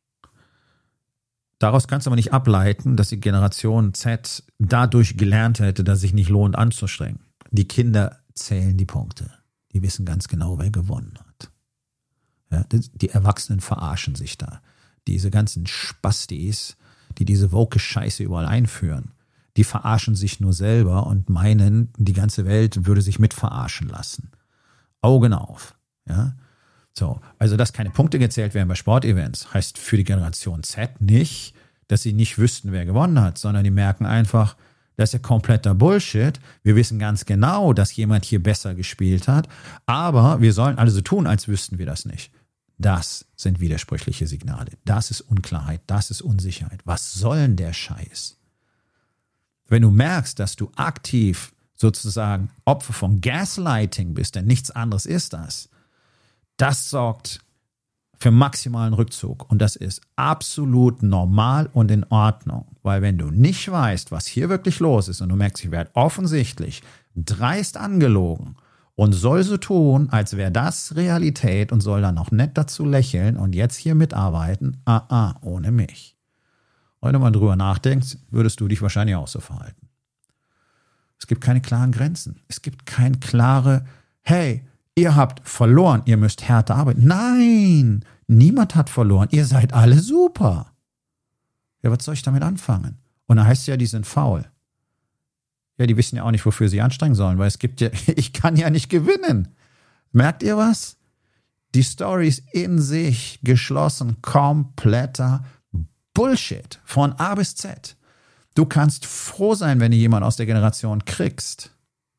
Daraus kannst du aber nicht ableiten, dass die Generation Z dadurch gelernt hätte, dass es sich nicht lohnt anzustrengen. Die Kinder zählen die Punkte. Die wissen ganz genau, wer gewonnen hat. Ja, die Erwachsenen verarschen sich da. Diese ganzen Spastis, die diese woke Scheiße überall einführen, die verarschen sich nur selber und meinen, die ganze Welt würde sich mit verarschen lassen. Augen auf. Ja? So, also, dass keine Punkte gezählt werden bei Sportevents, heißt für die Generation Z nicht, dass sie nicht wüssten, wer gewonnen hat, sondern die merken einfach, das ist ja kompletter Bullshit. Wir wissen ganz genau, dass jemand hier besser gespielt hat, aber wir sollen alle so tun, als wüssten wir das nicht. Das sind widersprüchliche Signale. Das ist Unklarheit, das ist Unsicherheit. Was soll denn der Scheiß? Wenn du merkst, dass du aktiv sozusagen Opfer von Gaslighting bist, denn nichts anderes ist das, das sorgt für maximalen Rückzug. Und das ist absolut normal und in Ordnung. Weil wenn du nicht weißt, was hier wirklich los ist und du merkst, ich werde offensichtlich dreist angelogen und soll so tun, als wäre das Realität und soll dann noch nett dazu lächeln und jetzt hier mitarbeiten, ohne mich. Wenn du mal drüber nachdenkst, würdest du dich wahrscheinlich auch so verhalten. Es gibt keine klaren Grenzen. Es gibt kein klare, hey, ihr habt verloren, ihr müsst härter arbeiten. Nein, niemand hat verloren. Ihr seid alle super. Ja, was soll ich damit anfangen? Und dann heißt es ja, die sind faul. Ja, die wissen ja auch nicht, wofür sie anstrengen sollen, weil es gibt ja, ich kann ja nicht gewinnen. Merkt ihr was? Die Story ist in sich geschlossen, kompletter Bullshit. Von A bis Z. Du kannst froh sein, wenn du jemanden aus der Generation kriegst,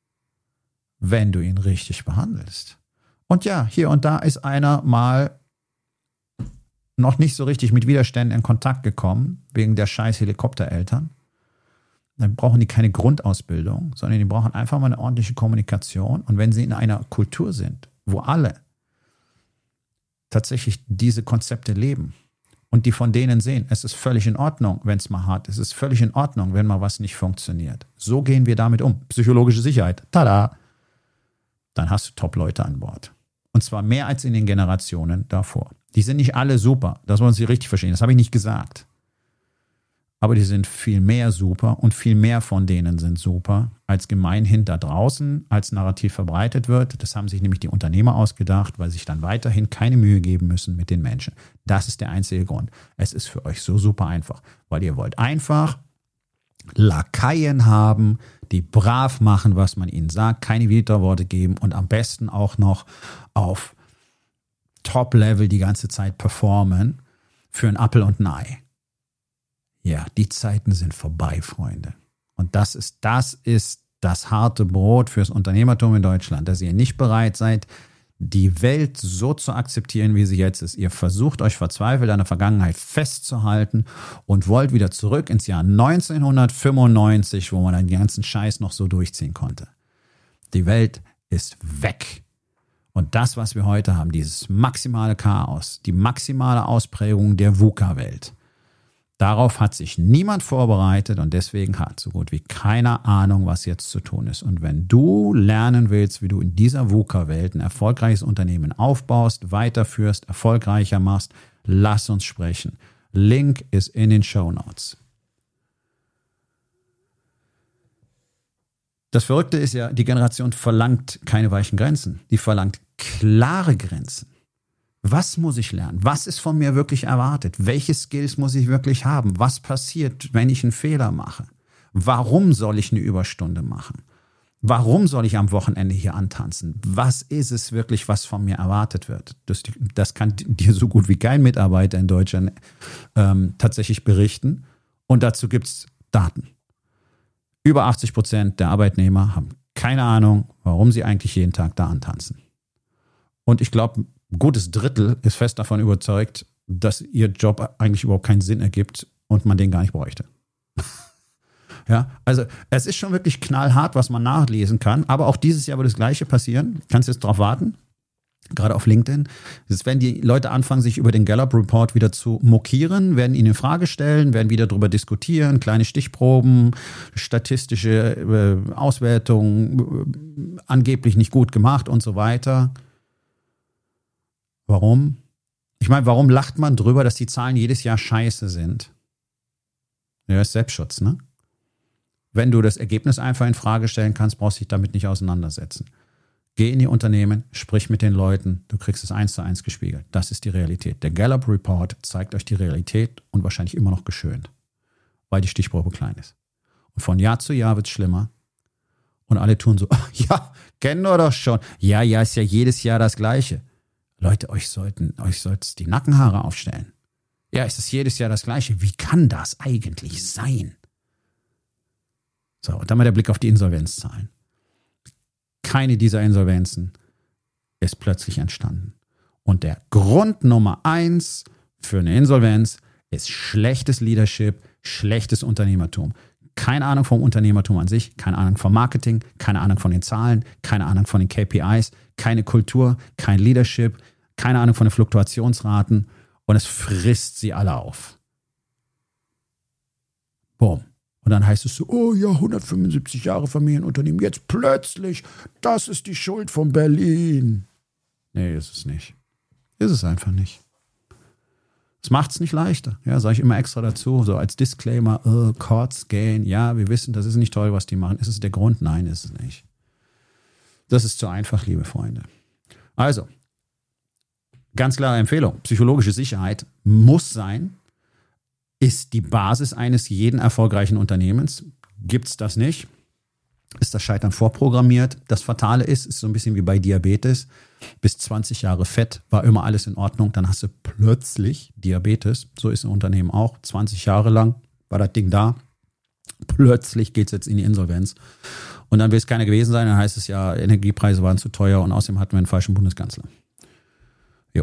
wenn du ihn richtig behandelst. Und ja, hier und da ist einer mal noch nicht so richtig mit Widerständen in Kontakt gekommen, wegen der scheiß Helikoptereltern. Dann brauchen die keine Grundausbildung, sondern die brauchen einfach mal eine ordentliche Kommunikation. Und wenn sie in einer Kultur sind, wo alle tatsächlich diese Konzepte leben und die von denen sehen, es ist völlig in Ordnung, wenn es mal hart ist, es ist völlig in Ordnung, wenn mal was nicht funktioniert. So gehen wir damit um. Psychologische Sicherheit. Tada! Dann hast du Top-Leute an Bord. Und zwar mehr als in den Generationen davor. Die sind nicht alle super, das wollen Sie richtig verstehen, das habe ich nicht gesagt. Aber die sind viel mehr super und viel mehr von denen sind super, als gemeinhin da draußen als Narrativ verbreitet wird. Das haben sich nämlich die Unternehmer ausgedacht, weil sie sich dann weiterhin keine Mühe geben müssen mit den Menschen. Das ist der einzige Grund. Es ist für euch so super einfach, weil ihr wollt einfach Lakaien haben, die brav machen, was man ihnen sagt, keine Widerworte geben und am besten auch noch auf Top-Level die ganze Zeit performen für ein Appel und ein Ei. Ja, die Zeiten sind vorbei, Freunde. Und das ist das harte Brot fürs Unternehmertum in Deutschland, dass ihr nicht bereit seid, die Welt so zu akzeptieren, wie sie jetzt ist. Ihr versucht euch verzweifelt an der Vergangenheit festzuhalten und wollt wieder zurück ins Jahr 1995, wo man den ganzen Scheiß noch so durchziehen konnte. Die Welt ist weg. Und das, was wir heute haben, dieses maximale Chaos, die maximale Ausprägung der VUCA-Welt, darauf hat sich niemand vorbereitet und deswegen hat so gut wie keine Ahnung, was jetzt zu tun ist. Und wenn du lernen willst, wie du in dieser VUCA-Welt ein erfolgreiches Unternehmen aufbaust, weiterführst, erfolgreicher machst, lass uns sprechen. Link ist in den Shownotes. Das Verrückte ist ja, die Generation verlangt keine weichen Grenzen. Die verlangt klare Grenzen. Was muss ich lernen? Was ist von mir wirklich erwartet? Welche Skills muss ich wirklich haben? Was passiert, wenn ich einen Fehler mache? Warum soll ich eine Überstunde machen? Warum soll ich am Wochenende hier antanzen? Was ist es wirklich, was von mir erwartet wird? Das kann dir so gut wie kein Mitarbeiter in Deutschland tatsächlich berichten. Und dazu gibt es Daten. Über 80% der Arbeitnehmer haben keine Ahnung, warum sie eigentlich jeden Tag da antanzen. Und ich glaube, ein gutes Drittel ist fest davon überzeugt, dass ihr Job eigentlich überhaupt keinen Sinn ergibt und man den gar nicht bräuchte. Ja, also es ist schon wirklich knallhart, was man nachlesen kann, aber auch dieses Jahr wird das Gleiche passieren. Kannst jetzt drauf warten, gerade auf LinkedIn. Jetzt werden die Leute anfangen, sich über den Gallup-Report wieder zu mokieren, werden ihn in Frage stellen, werden wieder darüber diskutieren, kleine Stichproben, statistische Auswertungen, angeblich nicht gut gemacht und so weiter. Warum? Ich meine, warum lacht man drüber, dass die Zahlen jedes Jahr scheiße sind? Ja, ist Selbstschutz, ne? Wenn du das Ergebnis einfach in Frage stellen kannst, brauchst du dich damit nicht auseinandersetzen. Geh in die Unternehmen, sprich mit den Leuten, du kriegst es 1:1 gespiegelt. Das ist die Realität. Der Gallup Report zeigt euch die Realität und wahrscheinlich immer noch geschönt, weil die Stichprobe klein ist. Und von Jahr zu Jahr wird es schlimmer. Und alle tun so, ja, kennen wir doch schon. Ja, ist ja jedes Jahr das Gleiche. Leute, euch soll's die Nackenhaare aufstellen. Ja, ist es jedes Jahr das Gleiche. Wie kann das eigentlich sein? So, und dann mal der Blick auf die Insolvenzzahlen. Keine dieser Insolvenzen ist plötzlich entstanden. Und der Grund Nummer 1 für eine Insolvenz ist schlechtes Leadership, schlechtes Unternehmertum. Keine Ahnung vom Unternehmertum an sich, keine Ahnung vom Marketing, keine Ahnung von den Zahlen, keine Ahnung von den KPIs, keine Kultur, kein Leadership, keine Ahnung von den Fluktuationsraten und es frisst sie alle auf. Boom. Und dann heißt es so, oh ja, 175 Jahre Familienunternehmen, jetzt plötzlich, das ist die Schuld von Berlin. Nee, ist es nicht. Ist es einfach nicht. Es macht es nicht leichter. Ja, sage ich immer extra dazu, so als Disclaimer, Courts gehen, ja, wir wissen, das ist nicht toll, was die machen. Ist es der Grund? Nein, ist es nicht. Das ist zu einfach, liebe Freunde. Also, ganz klare Empfehlung, psychologische Sicherheit muss sein, ist die Basis eines jeden erfolgreichen Unternehmens. Gibt es das nicht, ist das Scheitern vorprogrammiert. Das Fatale ist so ein bisschen wie bei Diabetes. Bis 20 Jahre Fett war immer alles in Ordnung. Dann hast du plötzlich Diabetes. So ist ein Unternehmen auch. 20 Jahre lang war das Ding da. Plötzlich geht es jetzt in die Insolvenz. Und dann will es keiner gewesen sein. Dann heißt es ja, Energiepreise waren zu teuer und außerdem hatten wir einen falschen Bundeskanzler. Jo.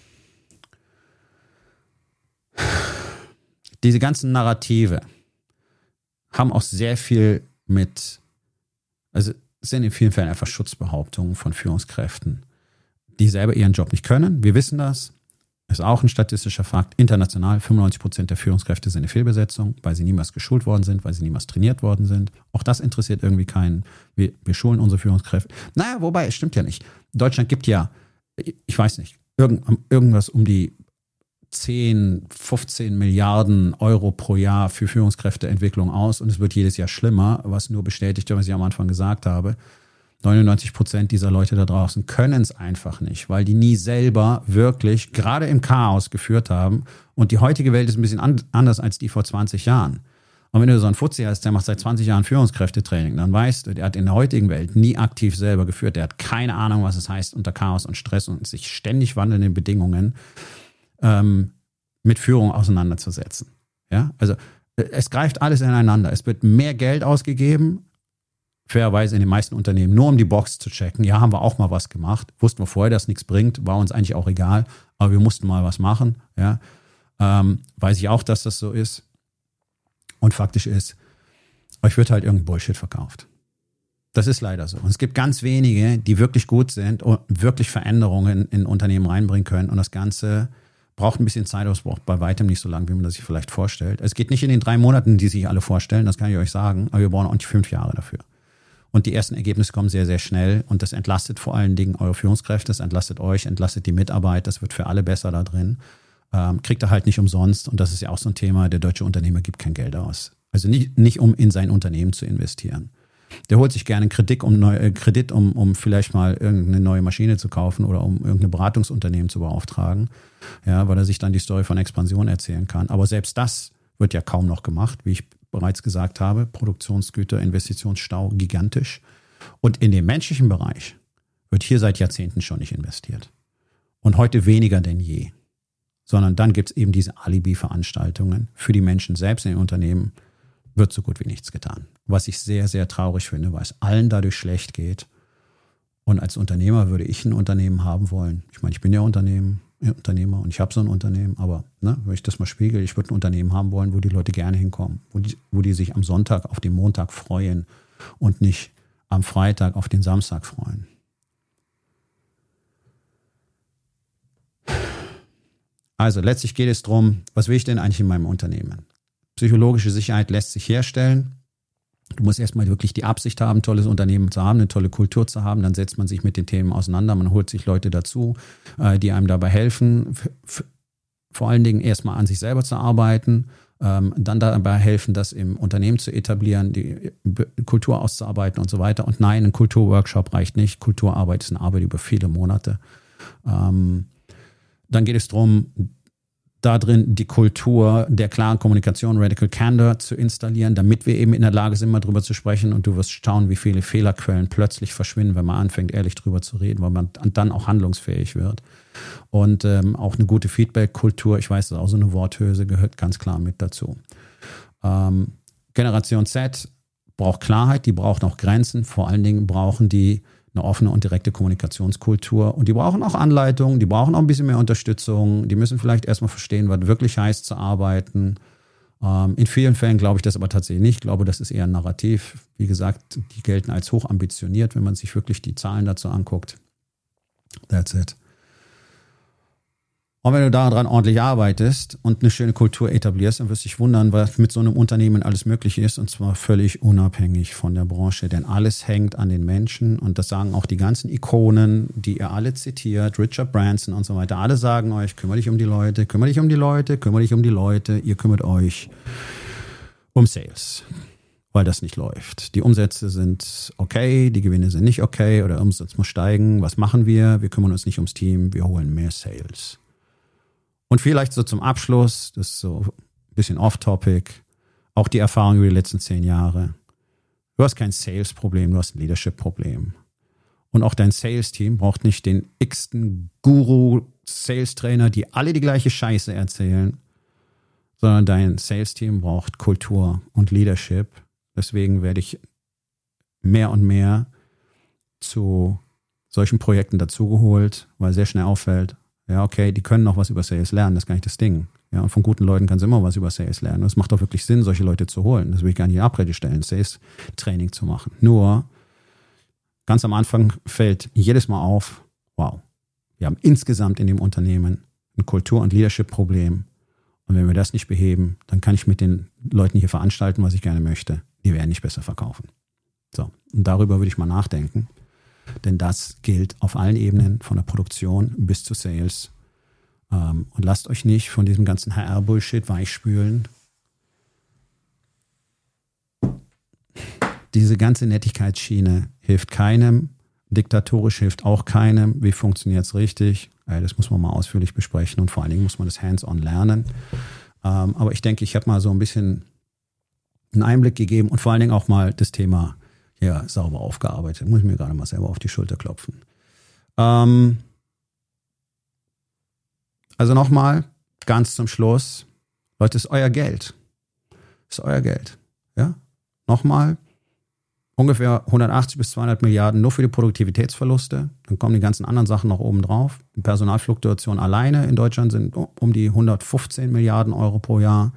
Diese ganzen Narrative haben auch sehr viel also es sind in vielen Fällen einfach Schutzbehauptungen von Führungskräften, die selber ihren Job nicht können. Wir wissen das. Ist auch ein statistischer Fakt. International 95% der Führungskräfte sind eine Fehlbesetzung, weil sie niemals geschult worden sind, weil sie niemals trainiert worden sind. Auch das interessiert irgendwie keinen. Wir schulen unsere Führungskräfte. Naja, wobei, es stimmt ja nicht. Deutschland gibt ja, ich weiß nicht, irgendwas um die 10, 15 Milliarden Euro pro Jahr für Führungskräfteentwicklung aus und es wird jedes Jahr schlimmer, was nur bestätigt, was ich am Anfang gesagt habe. 99% dieser Leute da draußen können es einfach nicht, weil die nie selber wirklich gerade im Chaos geführt haben und die heutige Welt ist ein bisschen anders als die vor 20 Jahren. Und wenn du so einen Fuzzi hast, der macht seit 20 Jahren Führungskräftetraining, dann weißt du, der hat in der heutigen Welt nie aktiv selber geführt. Der hat keine Ahnung, was es heißt, unter Chaos und Stress und sich ständig wandelnden Bedingungen mit Führung auseinanderzusetzen. Ja, also es greift alles ineinander. Es wird mehr Geld ausgegeben, fairerweise in den meisten Unternehmen, nur um die Box zu checken. Ja, haben wir auch mal was gemacht. Wussten wir vorher, dass nichts bringt, war uns eigentlich auch egal, aber wir mussten mal was machen. Ja, weiß ich auch, dass das so ist. Und faktisch ist, euch wird halt irgendein Bullshit verkauft. Das ist leider so. Und es gibt ganz wenige, die wirklich gut sind und wirklich Veränderungen in Unternehmen reinbringen können. Und das Ganze braucht ein bisschen Zeit, aber es braucht bei weitem nicht so lange, wie man das sich vielleicht vorstellt. Es geht nicht in den 3 Monaten, die sich alle vorstellen, das kann ich euch sagen, aber wir brauchen auch nicht 5 Jahre dafür. Und die ersten Ergebnisse kommen sehr, sehr schnell und das entlastet vor allen Dingen eure Führungskräfte, das entlastet euch, entlastet die Mitarbeit, das wird für alle besser da drin. Kriegt er halt nicht umsonst und das ist ja auch so ein Thema, der deutsche Unternehmer gibt kein Geld aus. Also nicht um in sein Unternehmen zu investieren. Der holt sich gerne einen Kredit, um vielleicht mal irgendeine neue Maschine zu kaufen oder um irgendein Beratungsunternehmen zu beauftragen, ja, weil er sich dann die Story von Expansion erzählen kann. Aber selbst das wird ja kaum noch gemacht, wie ich bereits gesagt habe. Produktionsgüter, Investitionsstau gigantisch. Und in dem menschlichen Bereich wird hier seit Jahrzehnten schon nicht investiert. Und heute weniger denn je. Sondern dann gibt es eben diese Alibi-Veranstaltungen. Für die Menschen selbst in den Unternehmen wird so gut wie nichts getan. Was ich sehr, sehr traurig finde, weil es allen dadurch schlecht geht. Und als Unternehmer würde ich ein Unternehmen haben wollen. Ich meine, ich bin ja Unternehmer und ich habe so ein Unternehmen, aber wenn ich das mal spiegel, ich würde ein Unternehmen haben wollen, wo die Leute gerne hinkommen, wo die sich am Sonntag auf den Montag freuen und nicht am Freitag auf den Samstag freuen. Also letztlich geht es darum, was will ich denn eigentlich in meinem Unternehmen? Psychologische Sicherheit lässt sich herstellen. Du musst erstmal wirklich die Absicht haben, ein tolles Unternehmen zu haben, eine tolle Kultur zu haben. Dann setzt man sich mit den Themen auseinander. Man holt sich Leute dazu, die einem dabei helfen. Vor allen Dingen erstmal an sich selber zu arbeiten, dann dabei helfen, das im Unternehmen zu etablieren, die Kultur auszuarbeiten und so weiter. Und nein, ein Kulturworkshop reicht nicht. Kulturarbeit ist eine Arbeit über viele Monate. Dann geht es darum, da drin die Kultur der klaren Kommunikation, Radical Candor zu installieren, damit wir eben in der Lage sind, mal drüber zu sprechen. Und du wirst staunen, wie viele Fehlerquellen plötzlich verschwinden, wenn man anfängt, ehrlich drüber zu reden, weil man dann auch handlungsfähig wird. Und auch eine gute Feedback-Kultur, ich weiß, das ist auch so eine Worthülse, gehört ganz klar mit dazu. Generation Z braucht Klarheit, die braucht auch Grenzen. Vor allen Dingen brauchen die eine offene und direkte Kommunikationskultur. Und die brauchen auch Anleitungen, die brauchen auch ein bisschen mehr Unterstützung. Die müssen vielleicht erstmal verstehen, was wirklich heißt zu arbeiten. In vielen Fällen glaube ich das aber tatsächlich nicht. Ich glaube, das ist eher ein Narrativ. Wie gesagt, die gelten als hoch ambitioniert, wenn man sich wirklich die Zahlen dazu anguckt. That's it. Und wenn du daran ordentlich arbeitest und eine schöne Kultur etablierst, dann wirst du dich wundern, was mit so einem Unternehmen alles möglich ist, und zwar völlig unabhängig von der Branche, denn alles hängt an den Menschen und das sagen auch die ganzen Ikonen, die ihr alle zitiert, Richard Branson und so weiter, alle sagen euch, kümmere dich um die Leute, kümmere dich um die Leute, kümmere dich um die Leute, ihr kümmert euch um Sales, weil das nicht läuft. Die Umsätze sind okay, die Gewinne sind nicht okay oder der Umsatz muss steigen, was machen wir? Wir kümmern uns nicht ums Team, wir holen mehr Sales. Und vielleicht so zum Abschluss, das ist so ein bisschen off-topic, auch die Erfahrung über die letzten 10 Jahre. Du hast kein Sales-Problem, du hast ein Leadership-Problem. Und auch dein Sales-Team braucht nicht den x-ten Guru-Sales-Trainer, die alle die gleiche Scheiße erzählen, sondern dein Sales-Team braucht Kultur und Leadership. Deswegen werde ich mehr und mehr zu solchen Projekten dazugeholt, weil sehr schnell auffällt, ja, okay, die können noch was über Sales lernen, das ist gar nicht das Ding. Ja, und von guten Leuten kannst du immer was über Sales lernen. Und es macht auch wirklich Sinn, solche Leute zu holen. Das will ich gar nicht in Abrede stellen, Sales-Training zu machen. Nur, ganz am Anfang fällt jedes Mal auf, wow, wir haben insgesamt in dem Unternehmen ein Kultur- und Leadership-Problem. Und wenn wir das nicht beheben, dann kann ich mit den Leuten hier veranstalten, was ich gerne möchte. Die werden nicht besser verkaufen. So, und darüber würde ich mal nachdenken. Denn das gilt auf allen Ebenen, von der Produktion bis zu Sales. Und lasst euch nicht von diesem ganzen HR-Bullshit weichspülen. Diese ganze Nettigkeitsschiene hilft keinem. Diktatorisch hilft auch keinem. Wie funktioniert es richtig? Das muss man mal ausführlich besprechen und vor allen Dingen muss man das hands-on lernen. Aber ich denke, ich habe mal so ein bisschen einen Einblick gegeben und vor allen Dingen auch mal das Thema hier sauber aufgearbeitet. Muss ich mir gerade mal selber auf die Schulter klopfen. Also nochmal, ganz zum Schluss. Leute, ist euer Geld. Ist euer Geld. Ja? Nochmal, ungefähr 180 bis 200 Milliarden nur für die Produktivitätsverluste. Dann kommen die ganzen anderen Sachen noch oben drauf. Die Personalfluktuation alleine in Deutschland sind um die 115 Milliarden Euro pro Jahr.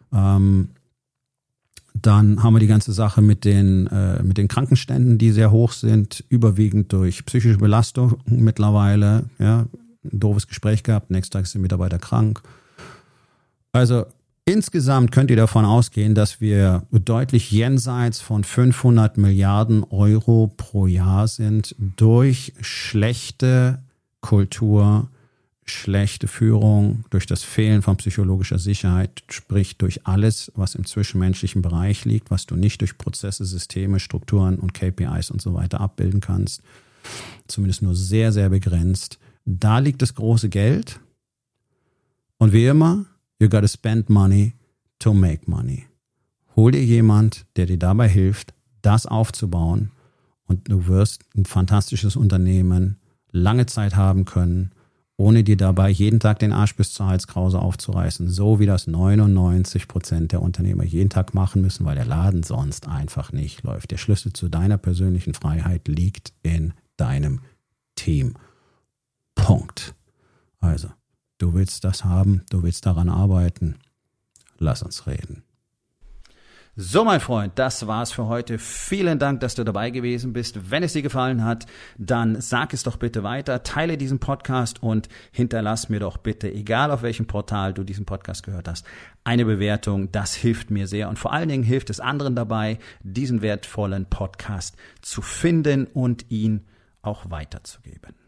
Dann haben wir die ganze Sache mit den Krankenständen, die sehr hoch sind, überwiegend durch psychische Belastung mittlerweile. Ja, ein doofes Gespräch gehabt, nächsten Tag ist der Mitarbeiter krank. Also insgesamt könnt ihr davon ausgehen, dass wir deutlich jenseits von 500 Milliarden Euro pro Jahr sind durch schlechte Kultur, schlechte Führung, durch das Fehlen von psychologischer Sicherheit, sprich durch alles, was im zwischenmenschlichen Bereich liegt, was du nicht durch Prozesse, Systeme, Strukturen und KPIs und so weiter abbilden kannst, zumindest nur sehr, sehr begrenzt. Da liegt das große Geld. Und wie immer, you gotta spend money to make money. Hol dir jemand, der dir dabei hilft, das aufzubauen, und du wirst ein fantastisches Unternehmen lange Zeit haben können, ohne dir dabei jeden Tag den Arsch bis zur Halskrause aufzureißen, so wie das 99% der Unternehmer jeden Tag machen müssen, weil der Laden sonst einfach nicht läuft. Der Schlüssel zu deiner persönlichen Freiheit liegt in deinem Team. Punkt. Also, du willst das haben, du willst daran arbeiten. Lass uns reden. So, mein Freund, das war's für heute. Vielen Dank, dass du dabei gewesen bist. Wenn es dir gefallen hat, dann sag es doch bitte weiter, teile diesen Podcast und hinterlass mir doch bitte, egal auf welchem Portal du diesen Podcast gehört hast, eine Bewertung. Das hilft mir sehr und vor allen Dingen hilft es anderen dabei, diesen wertvollen Podcast zu finden und ihn auch weiterzugeben.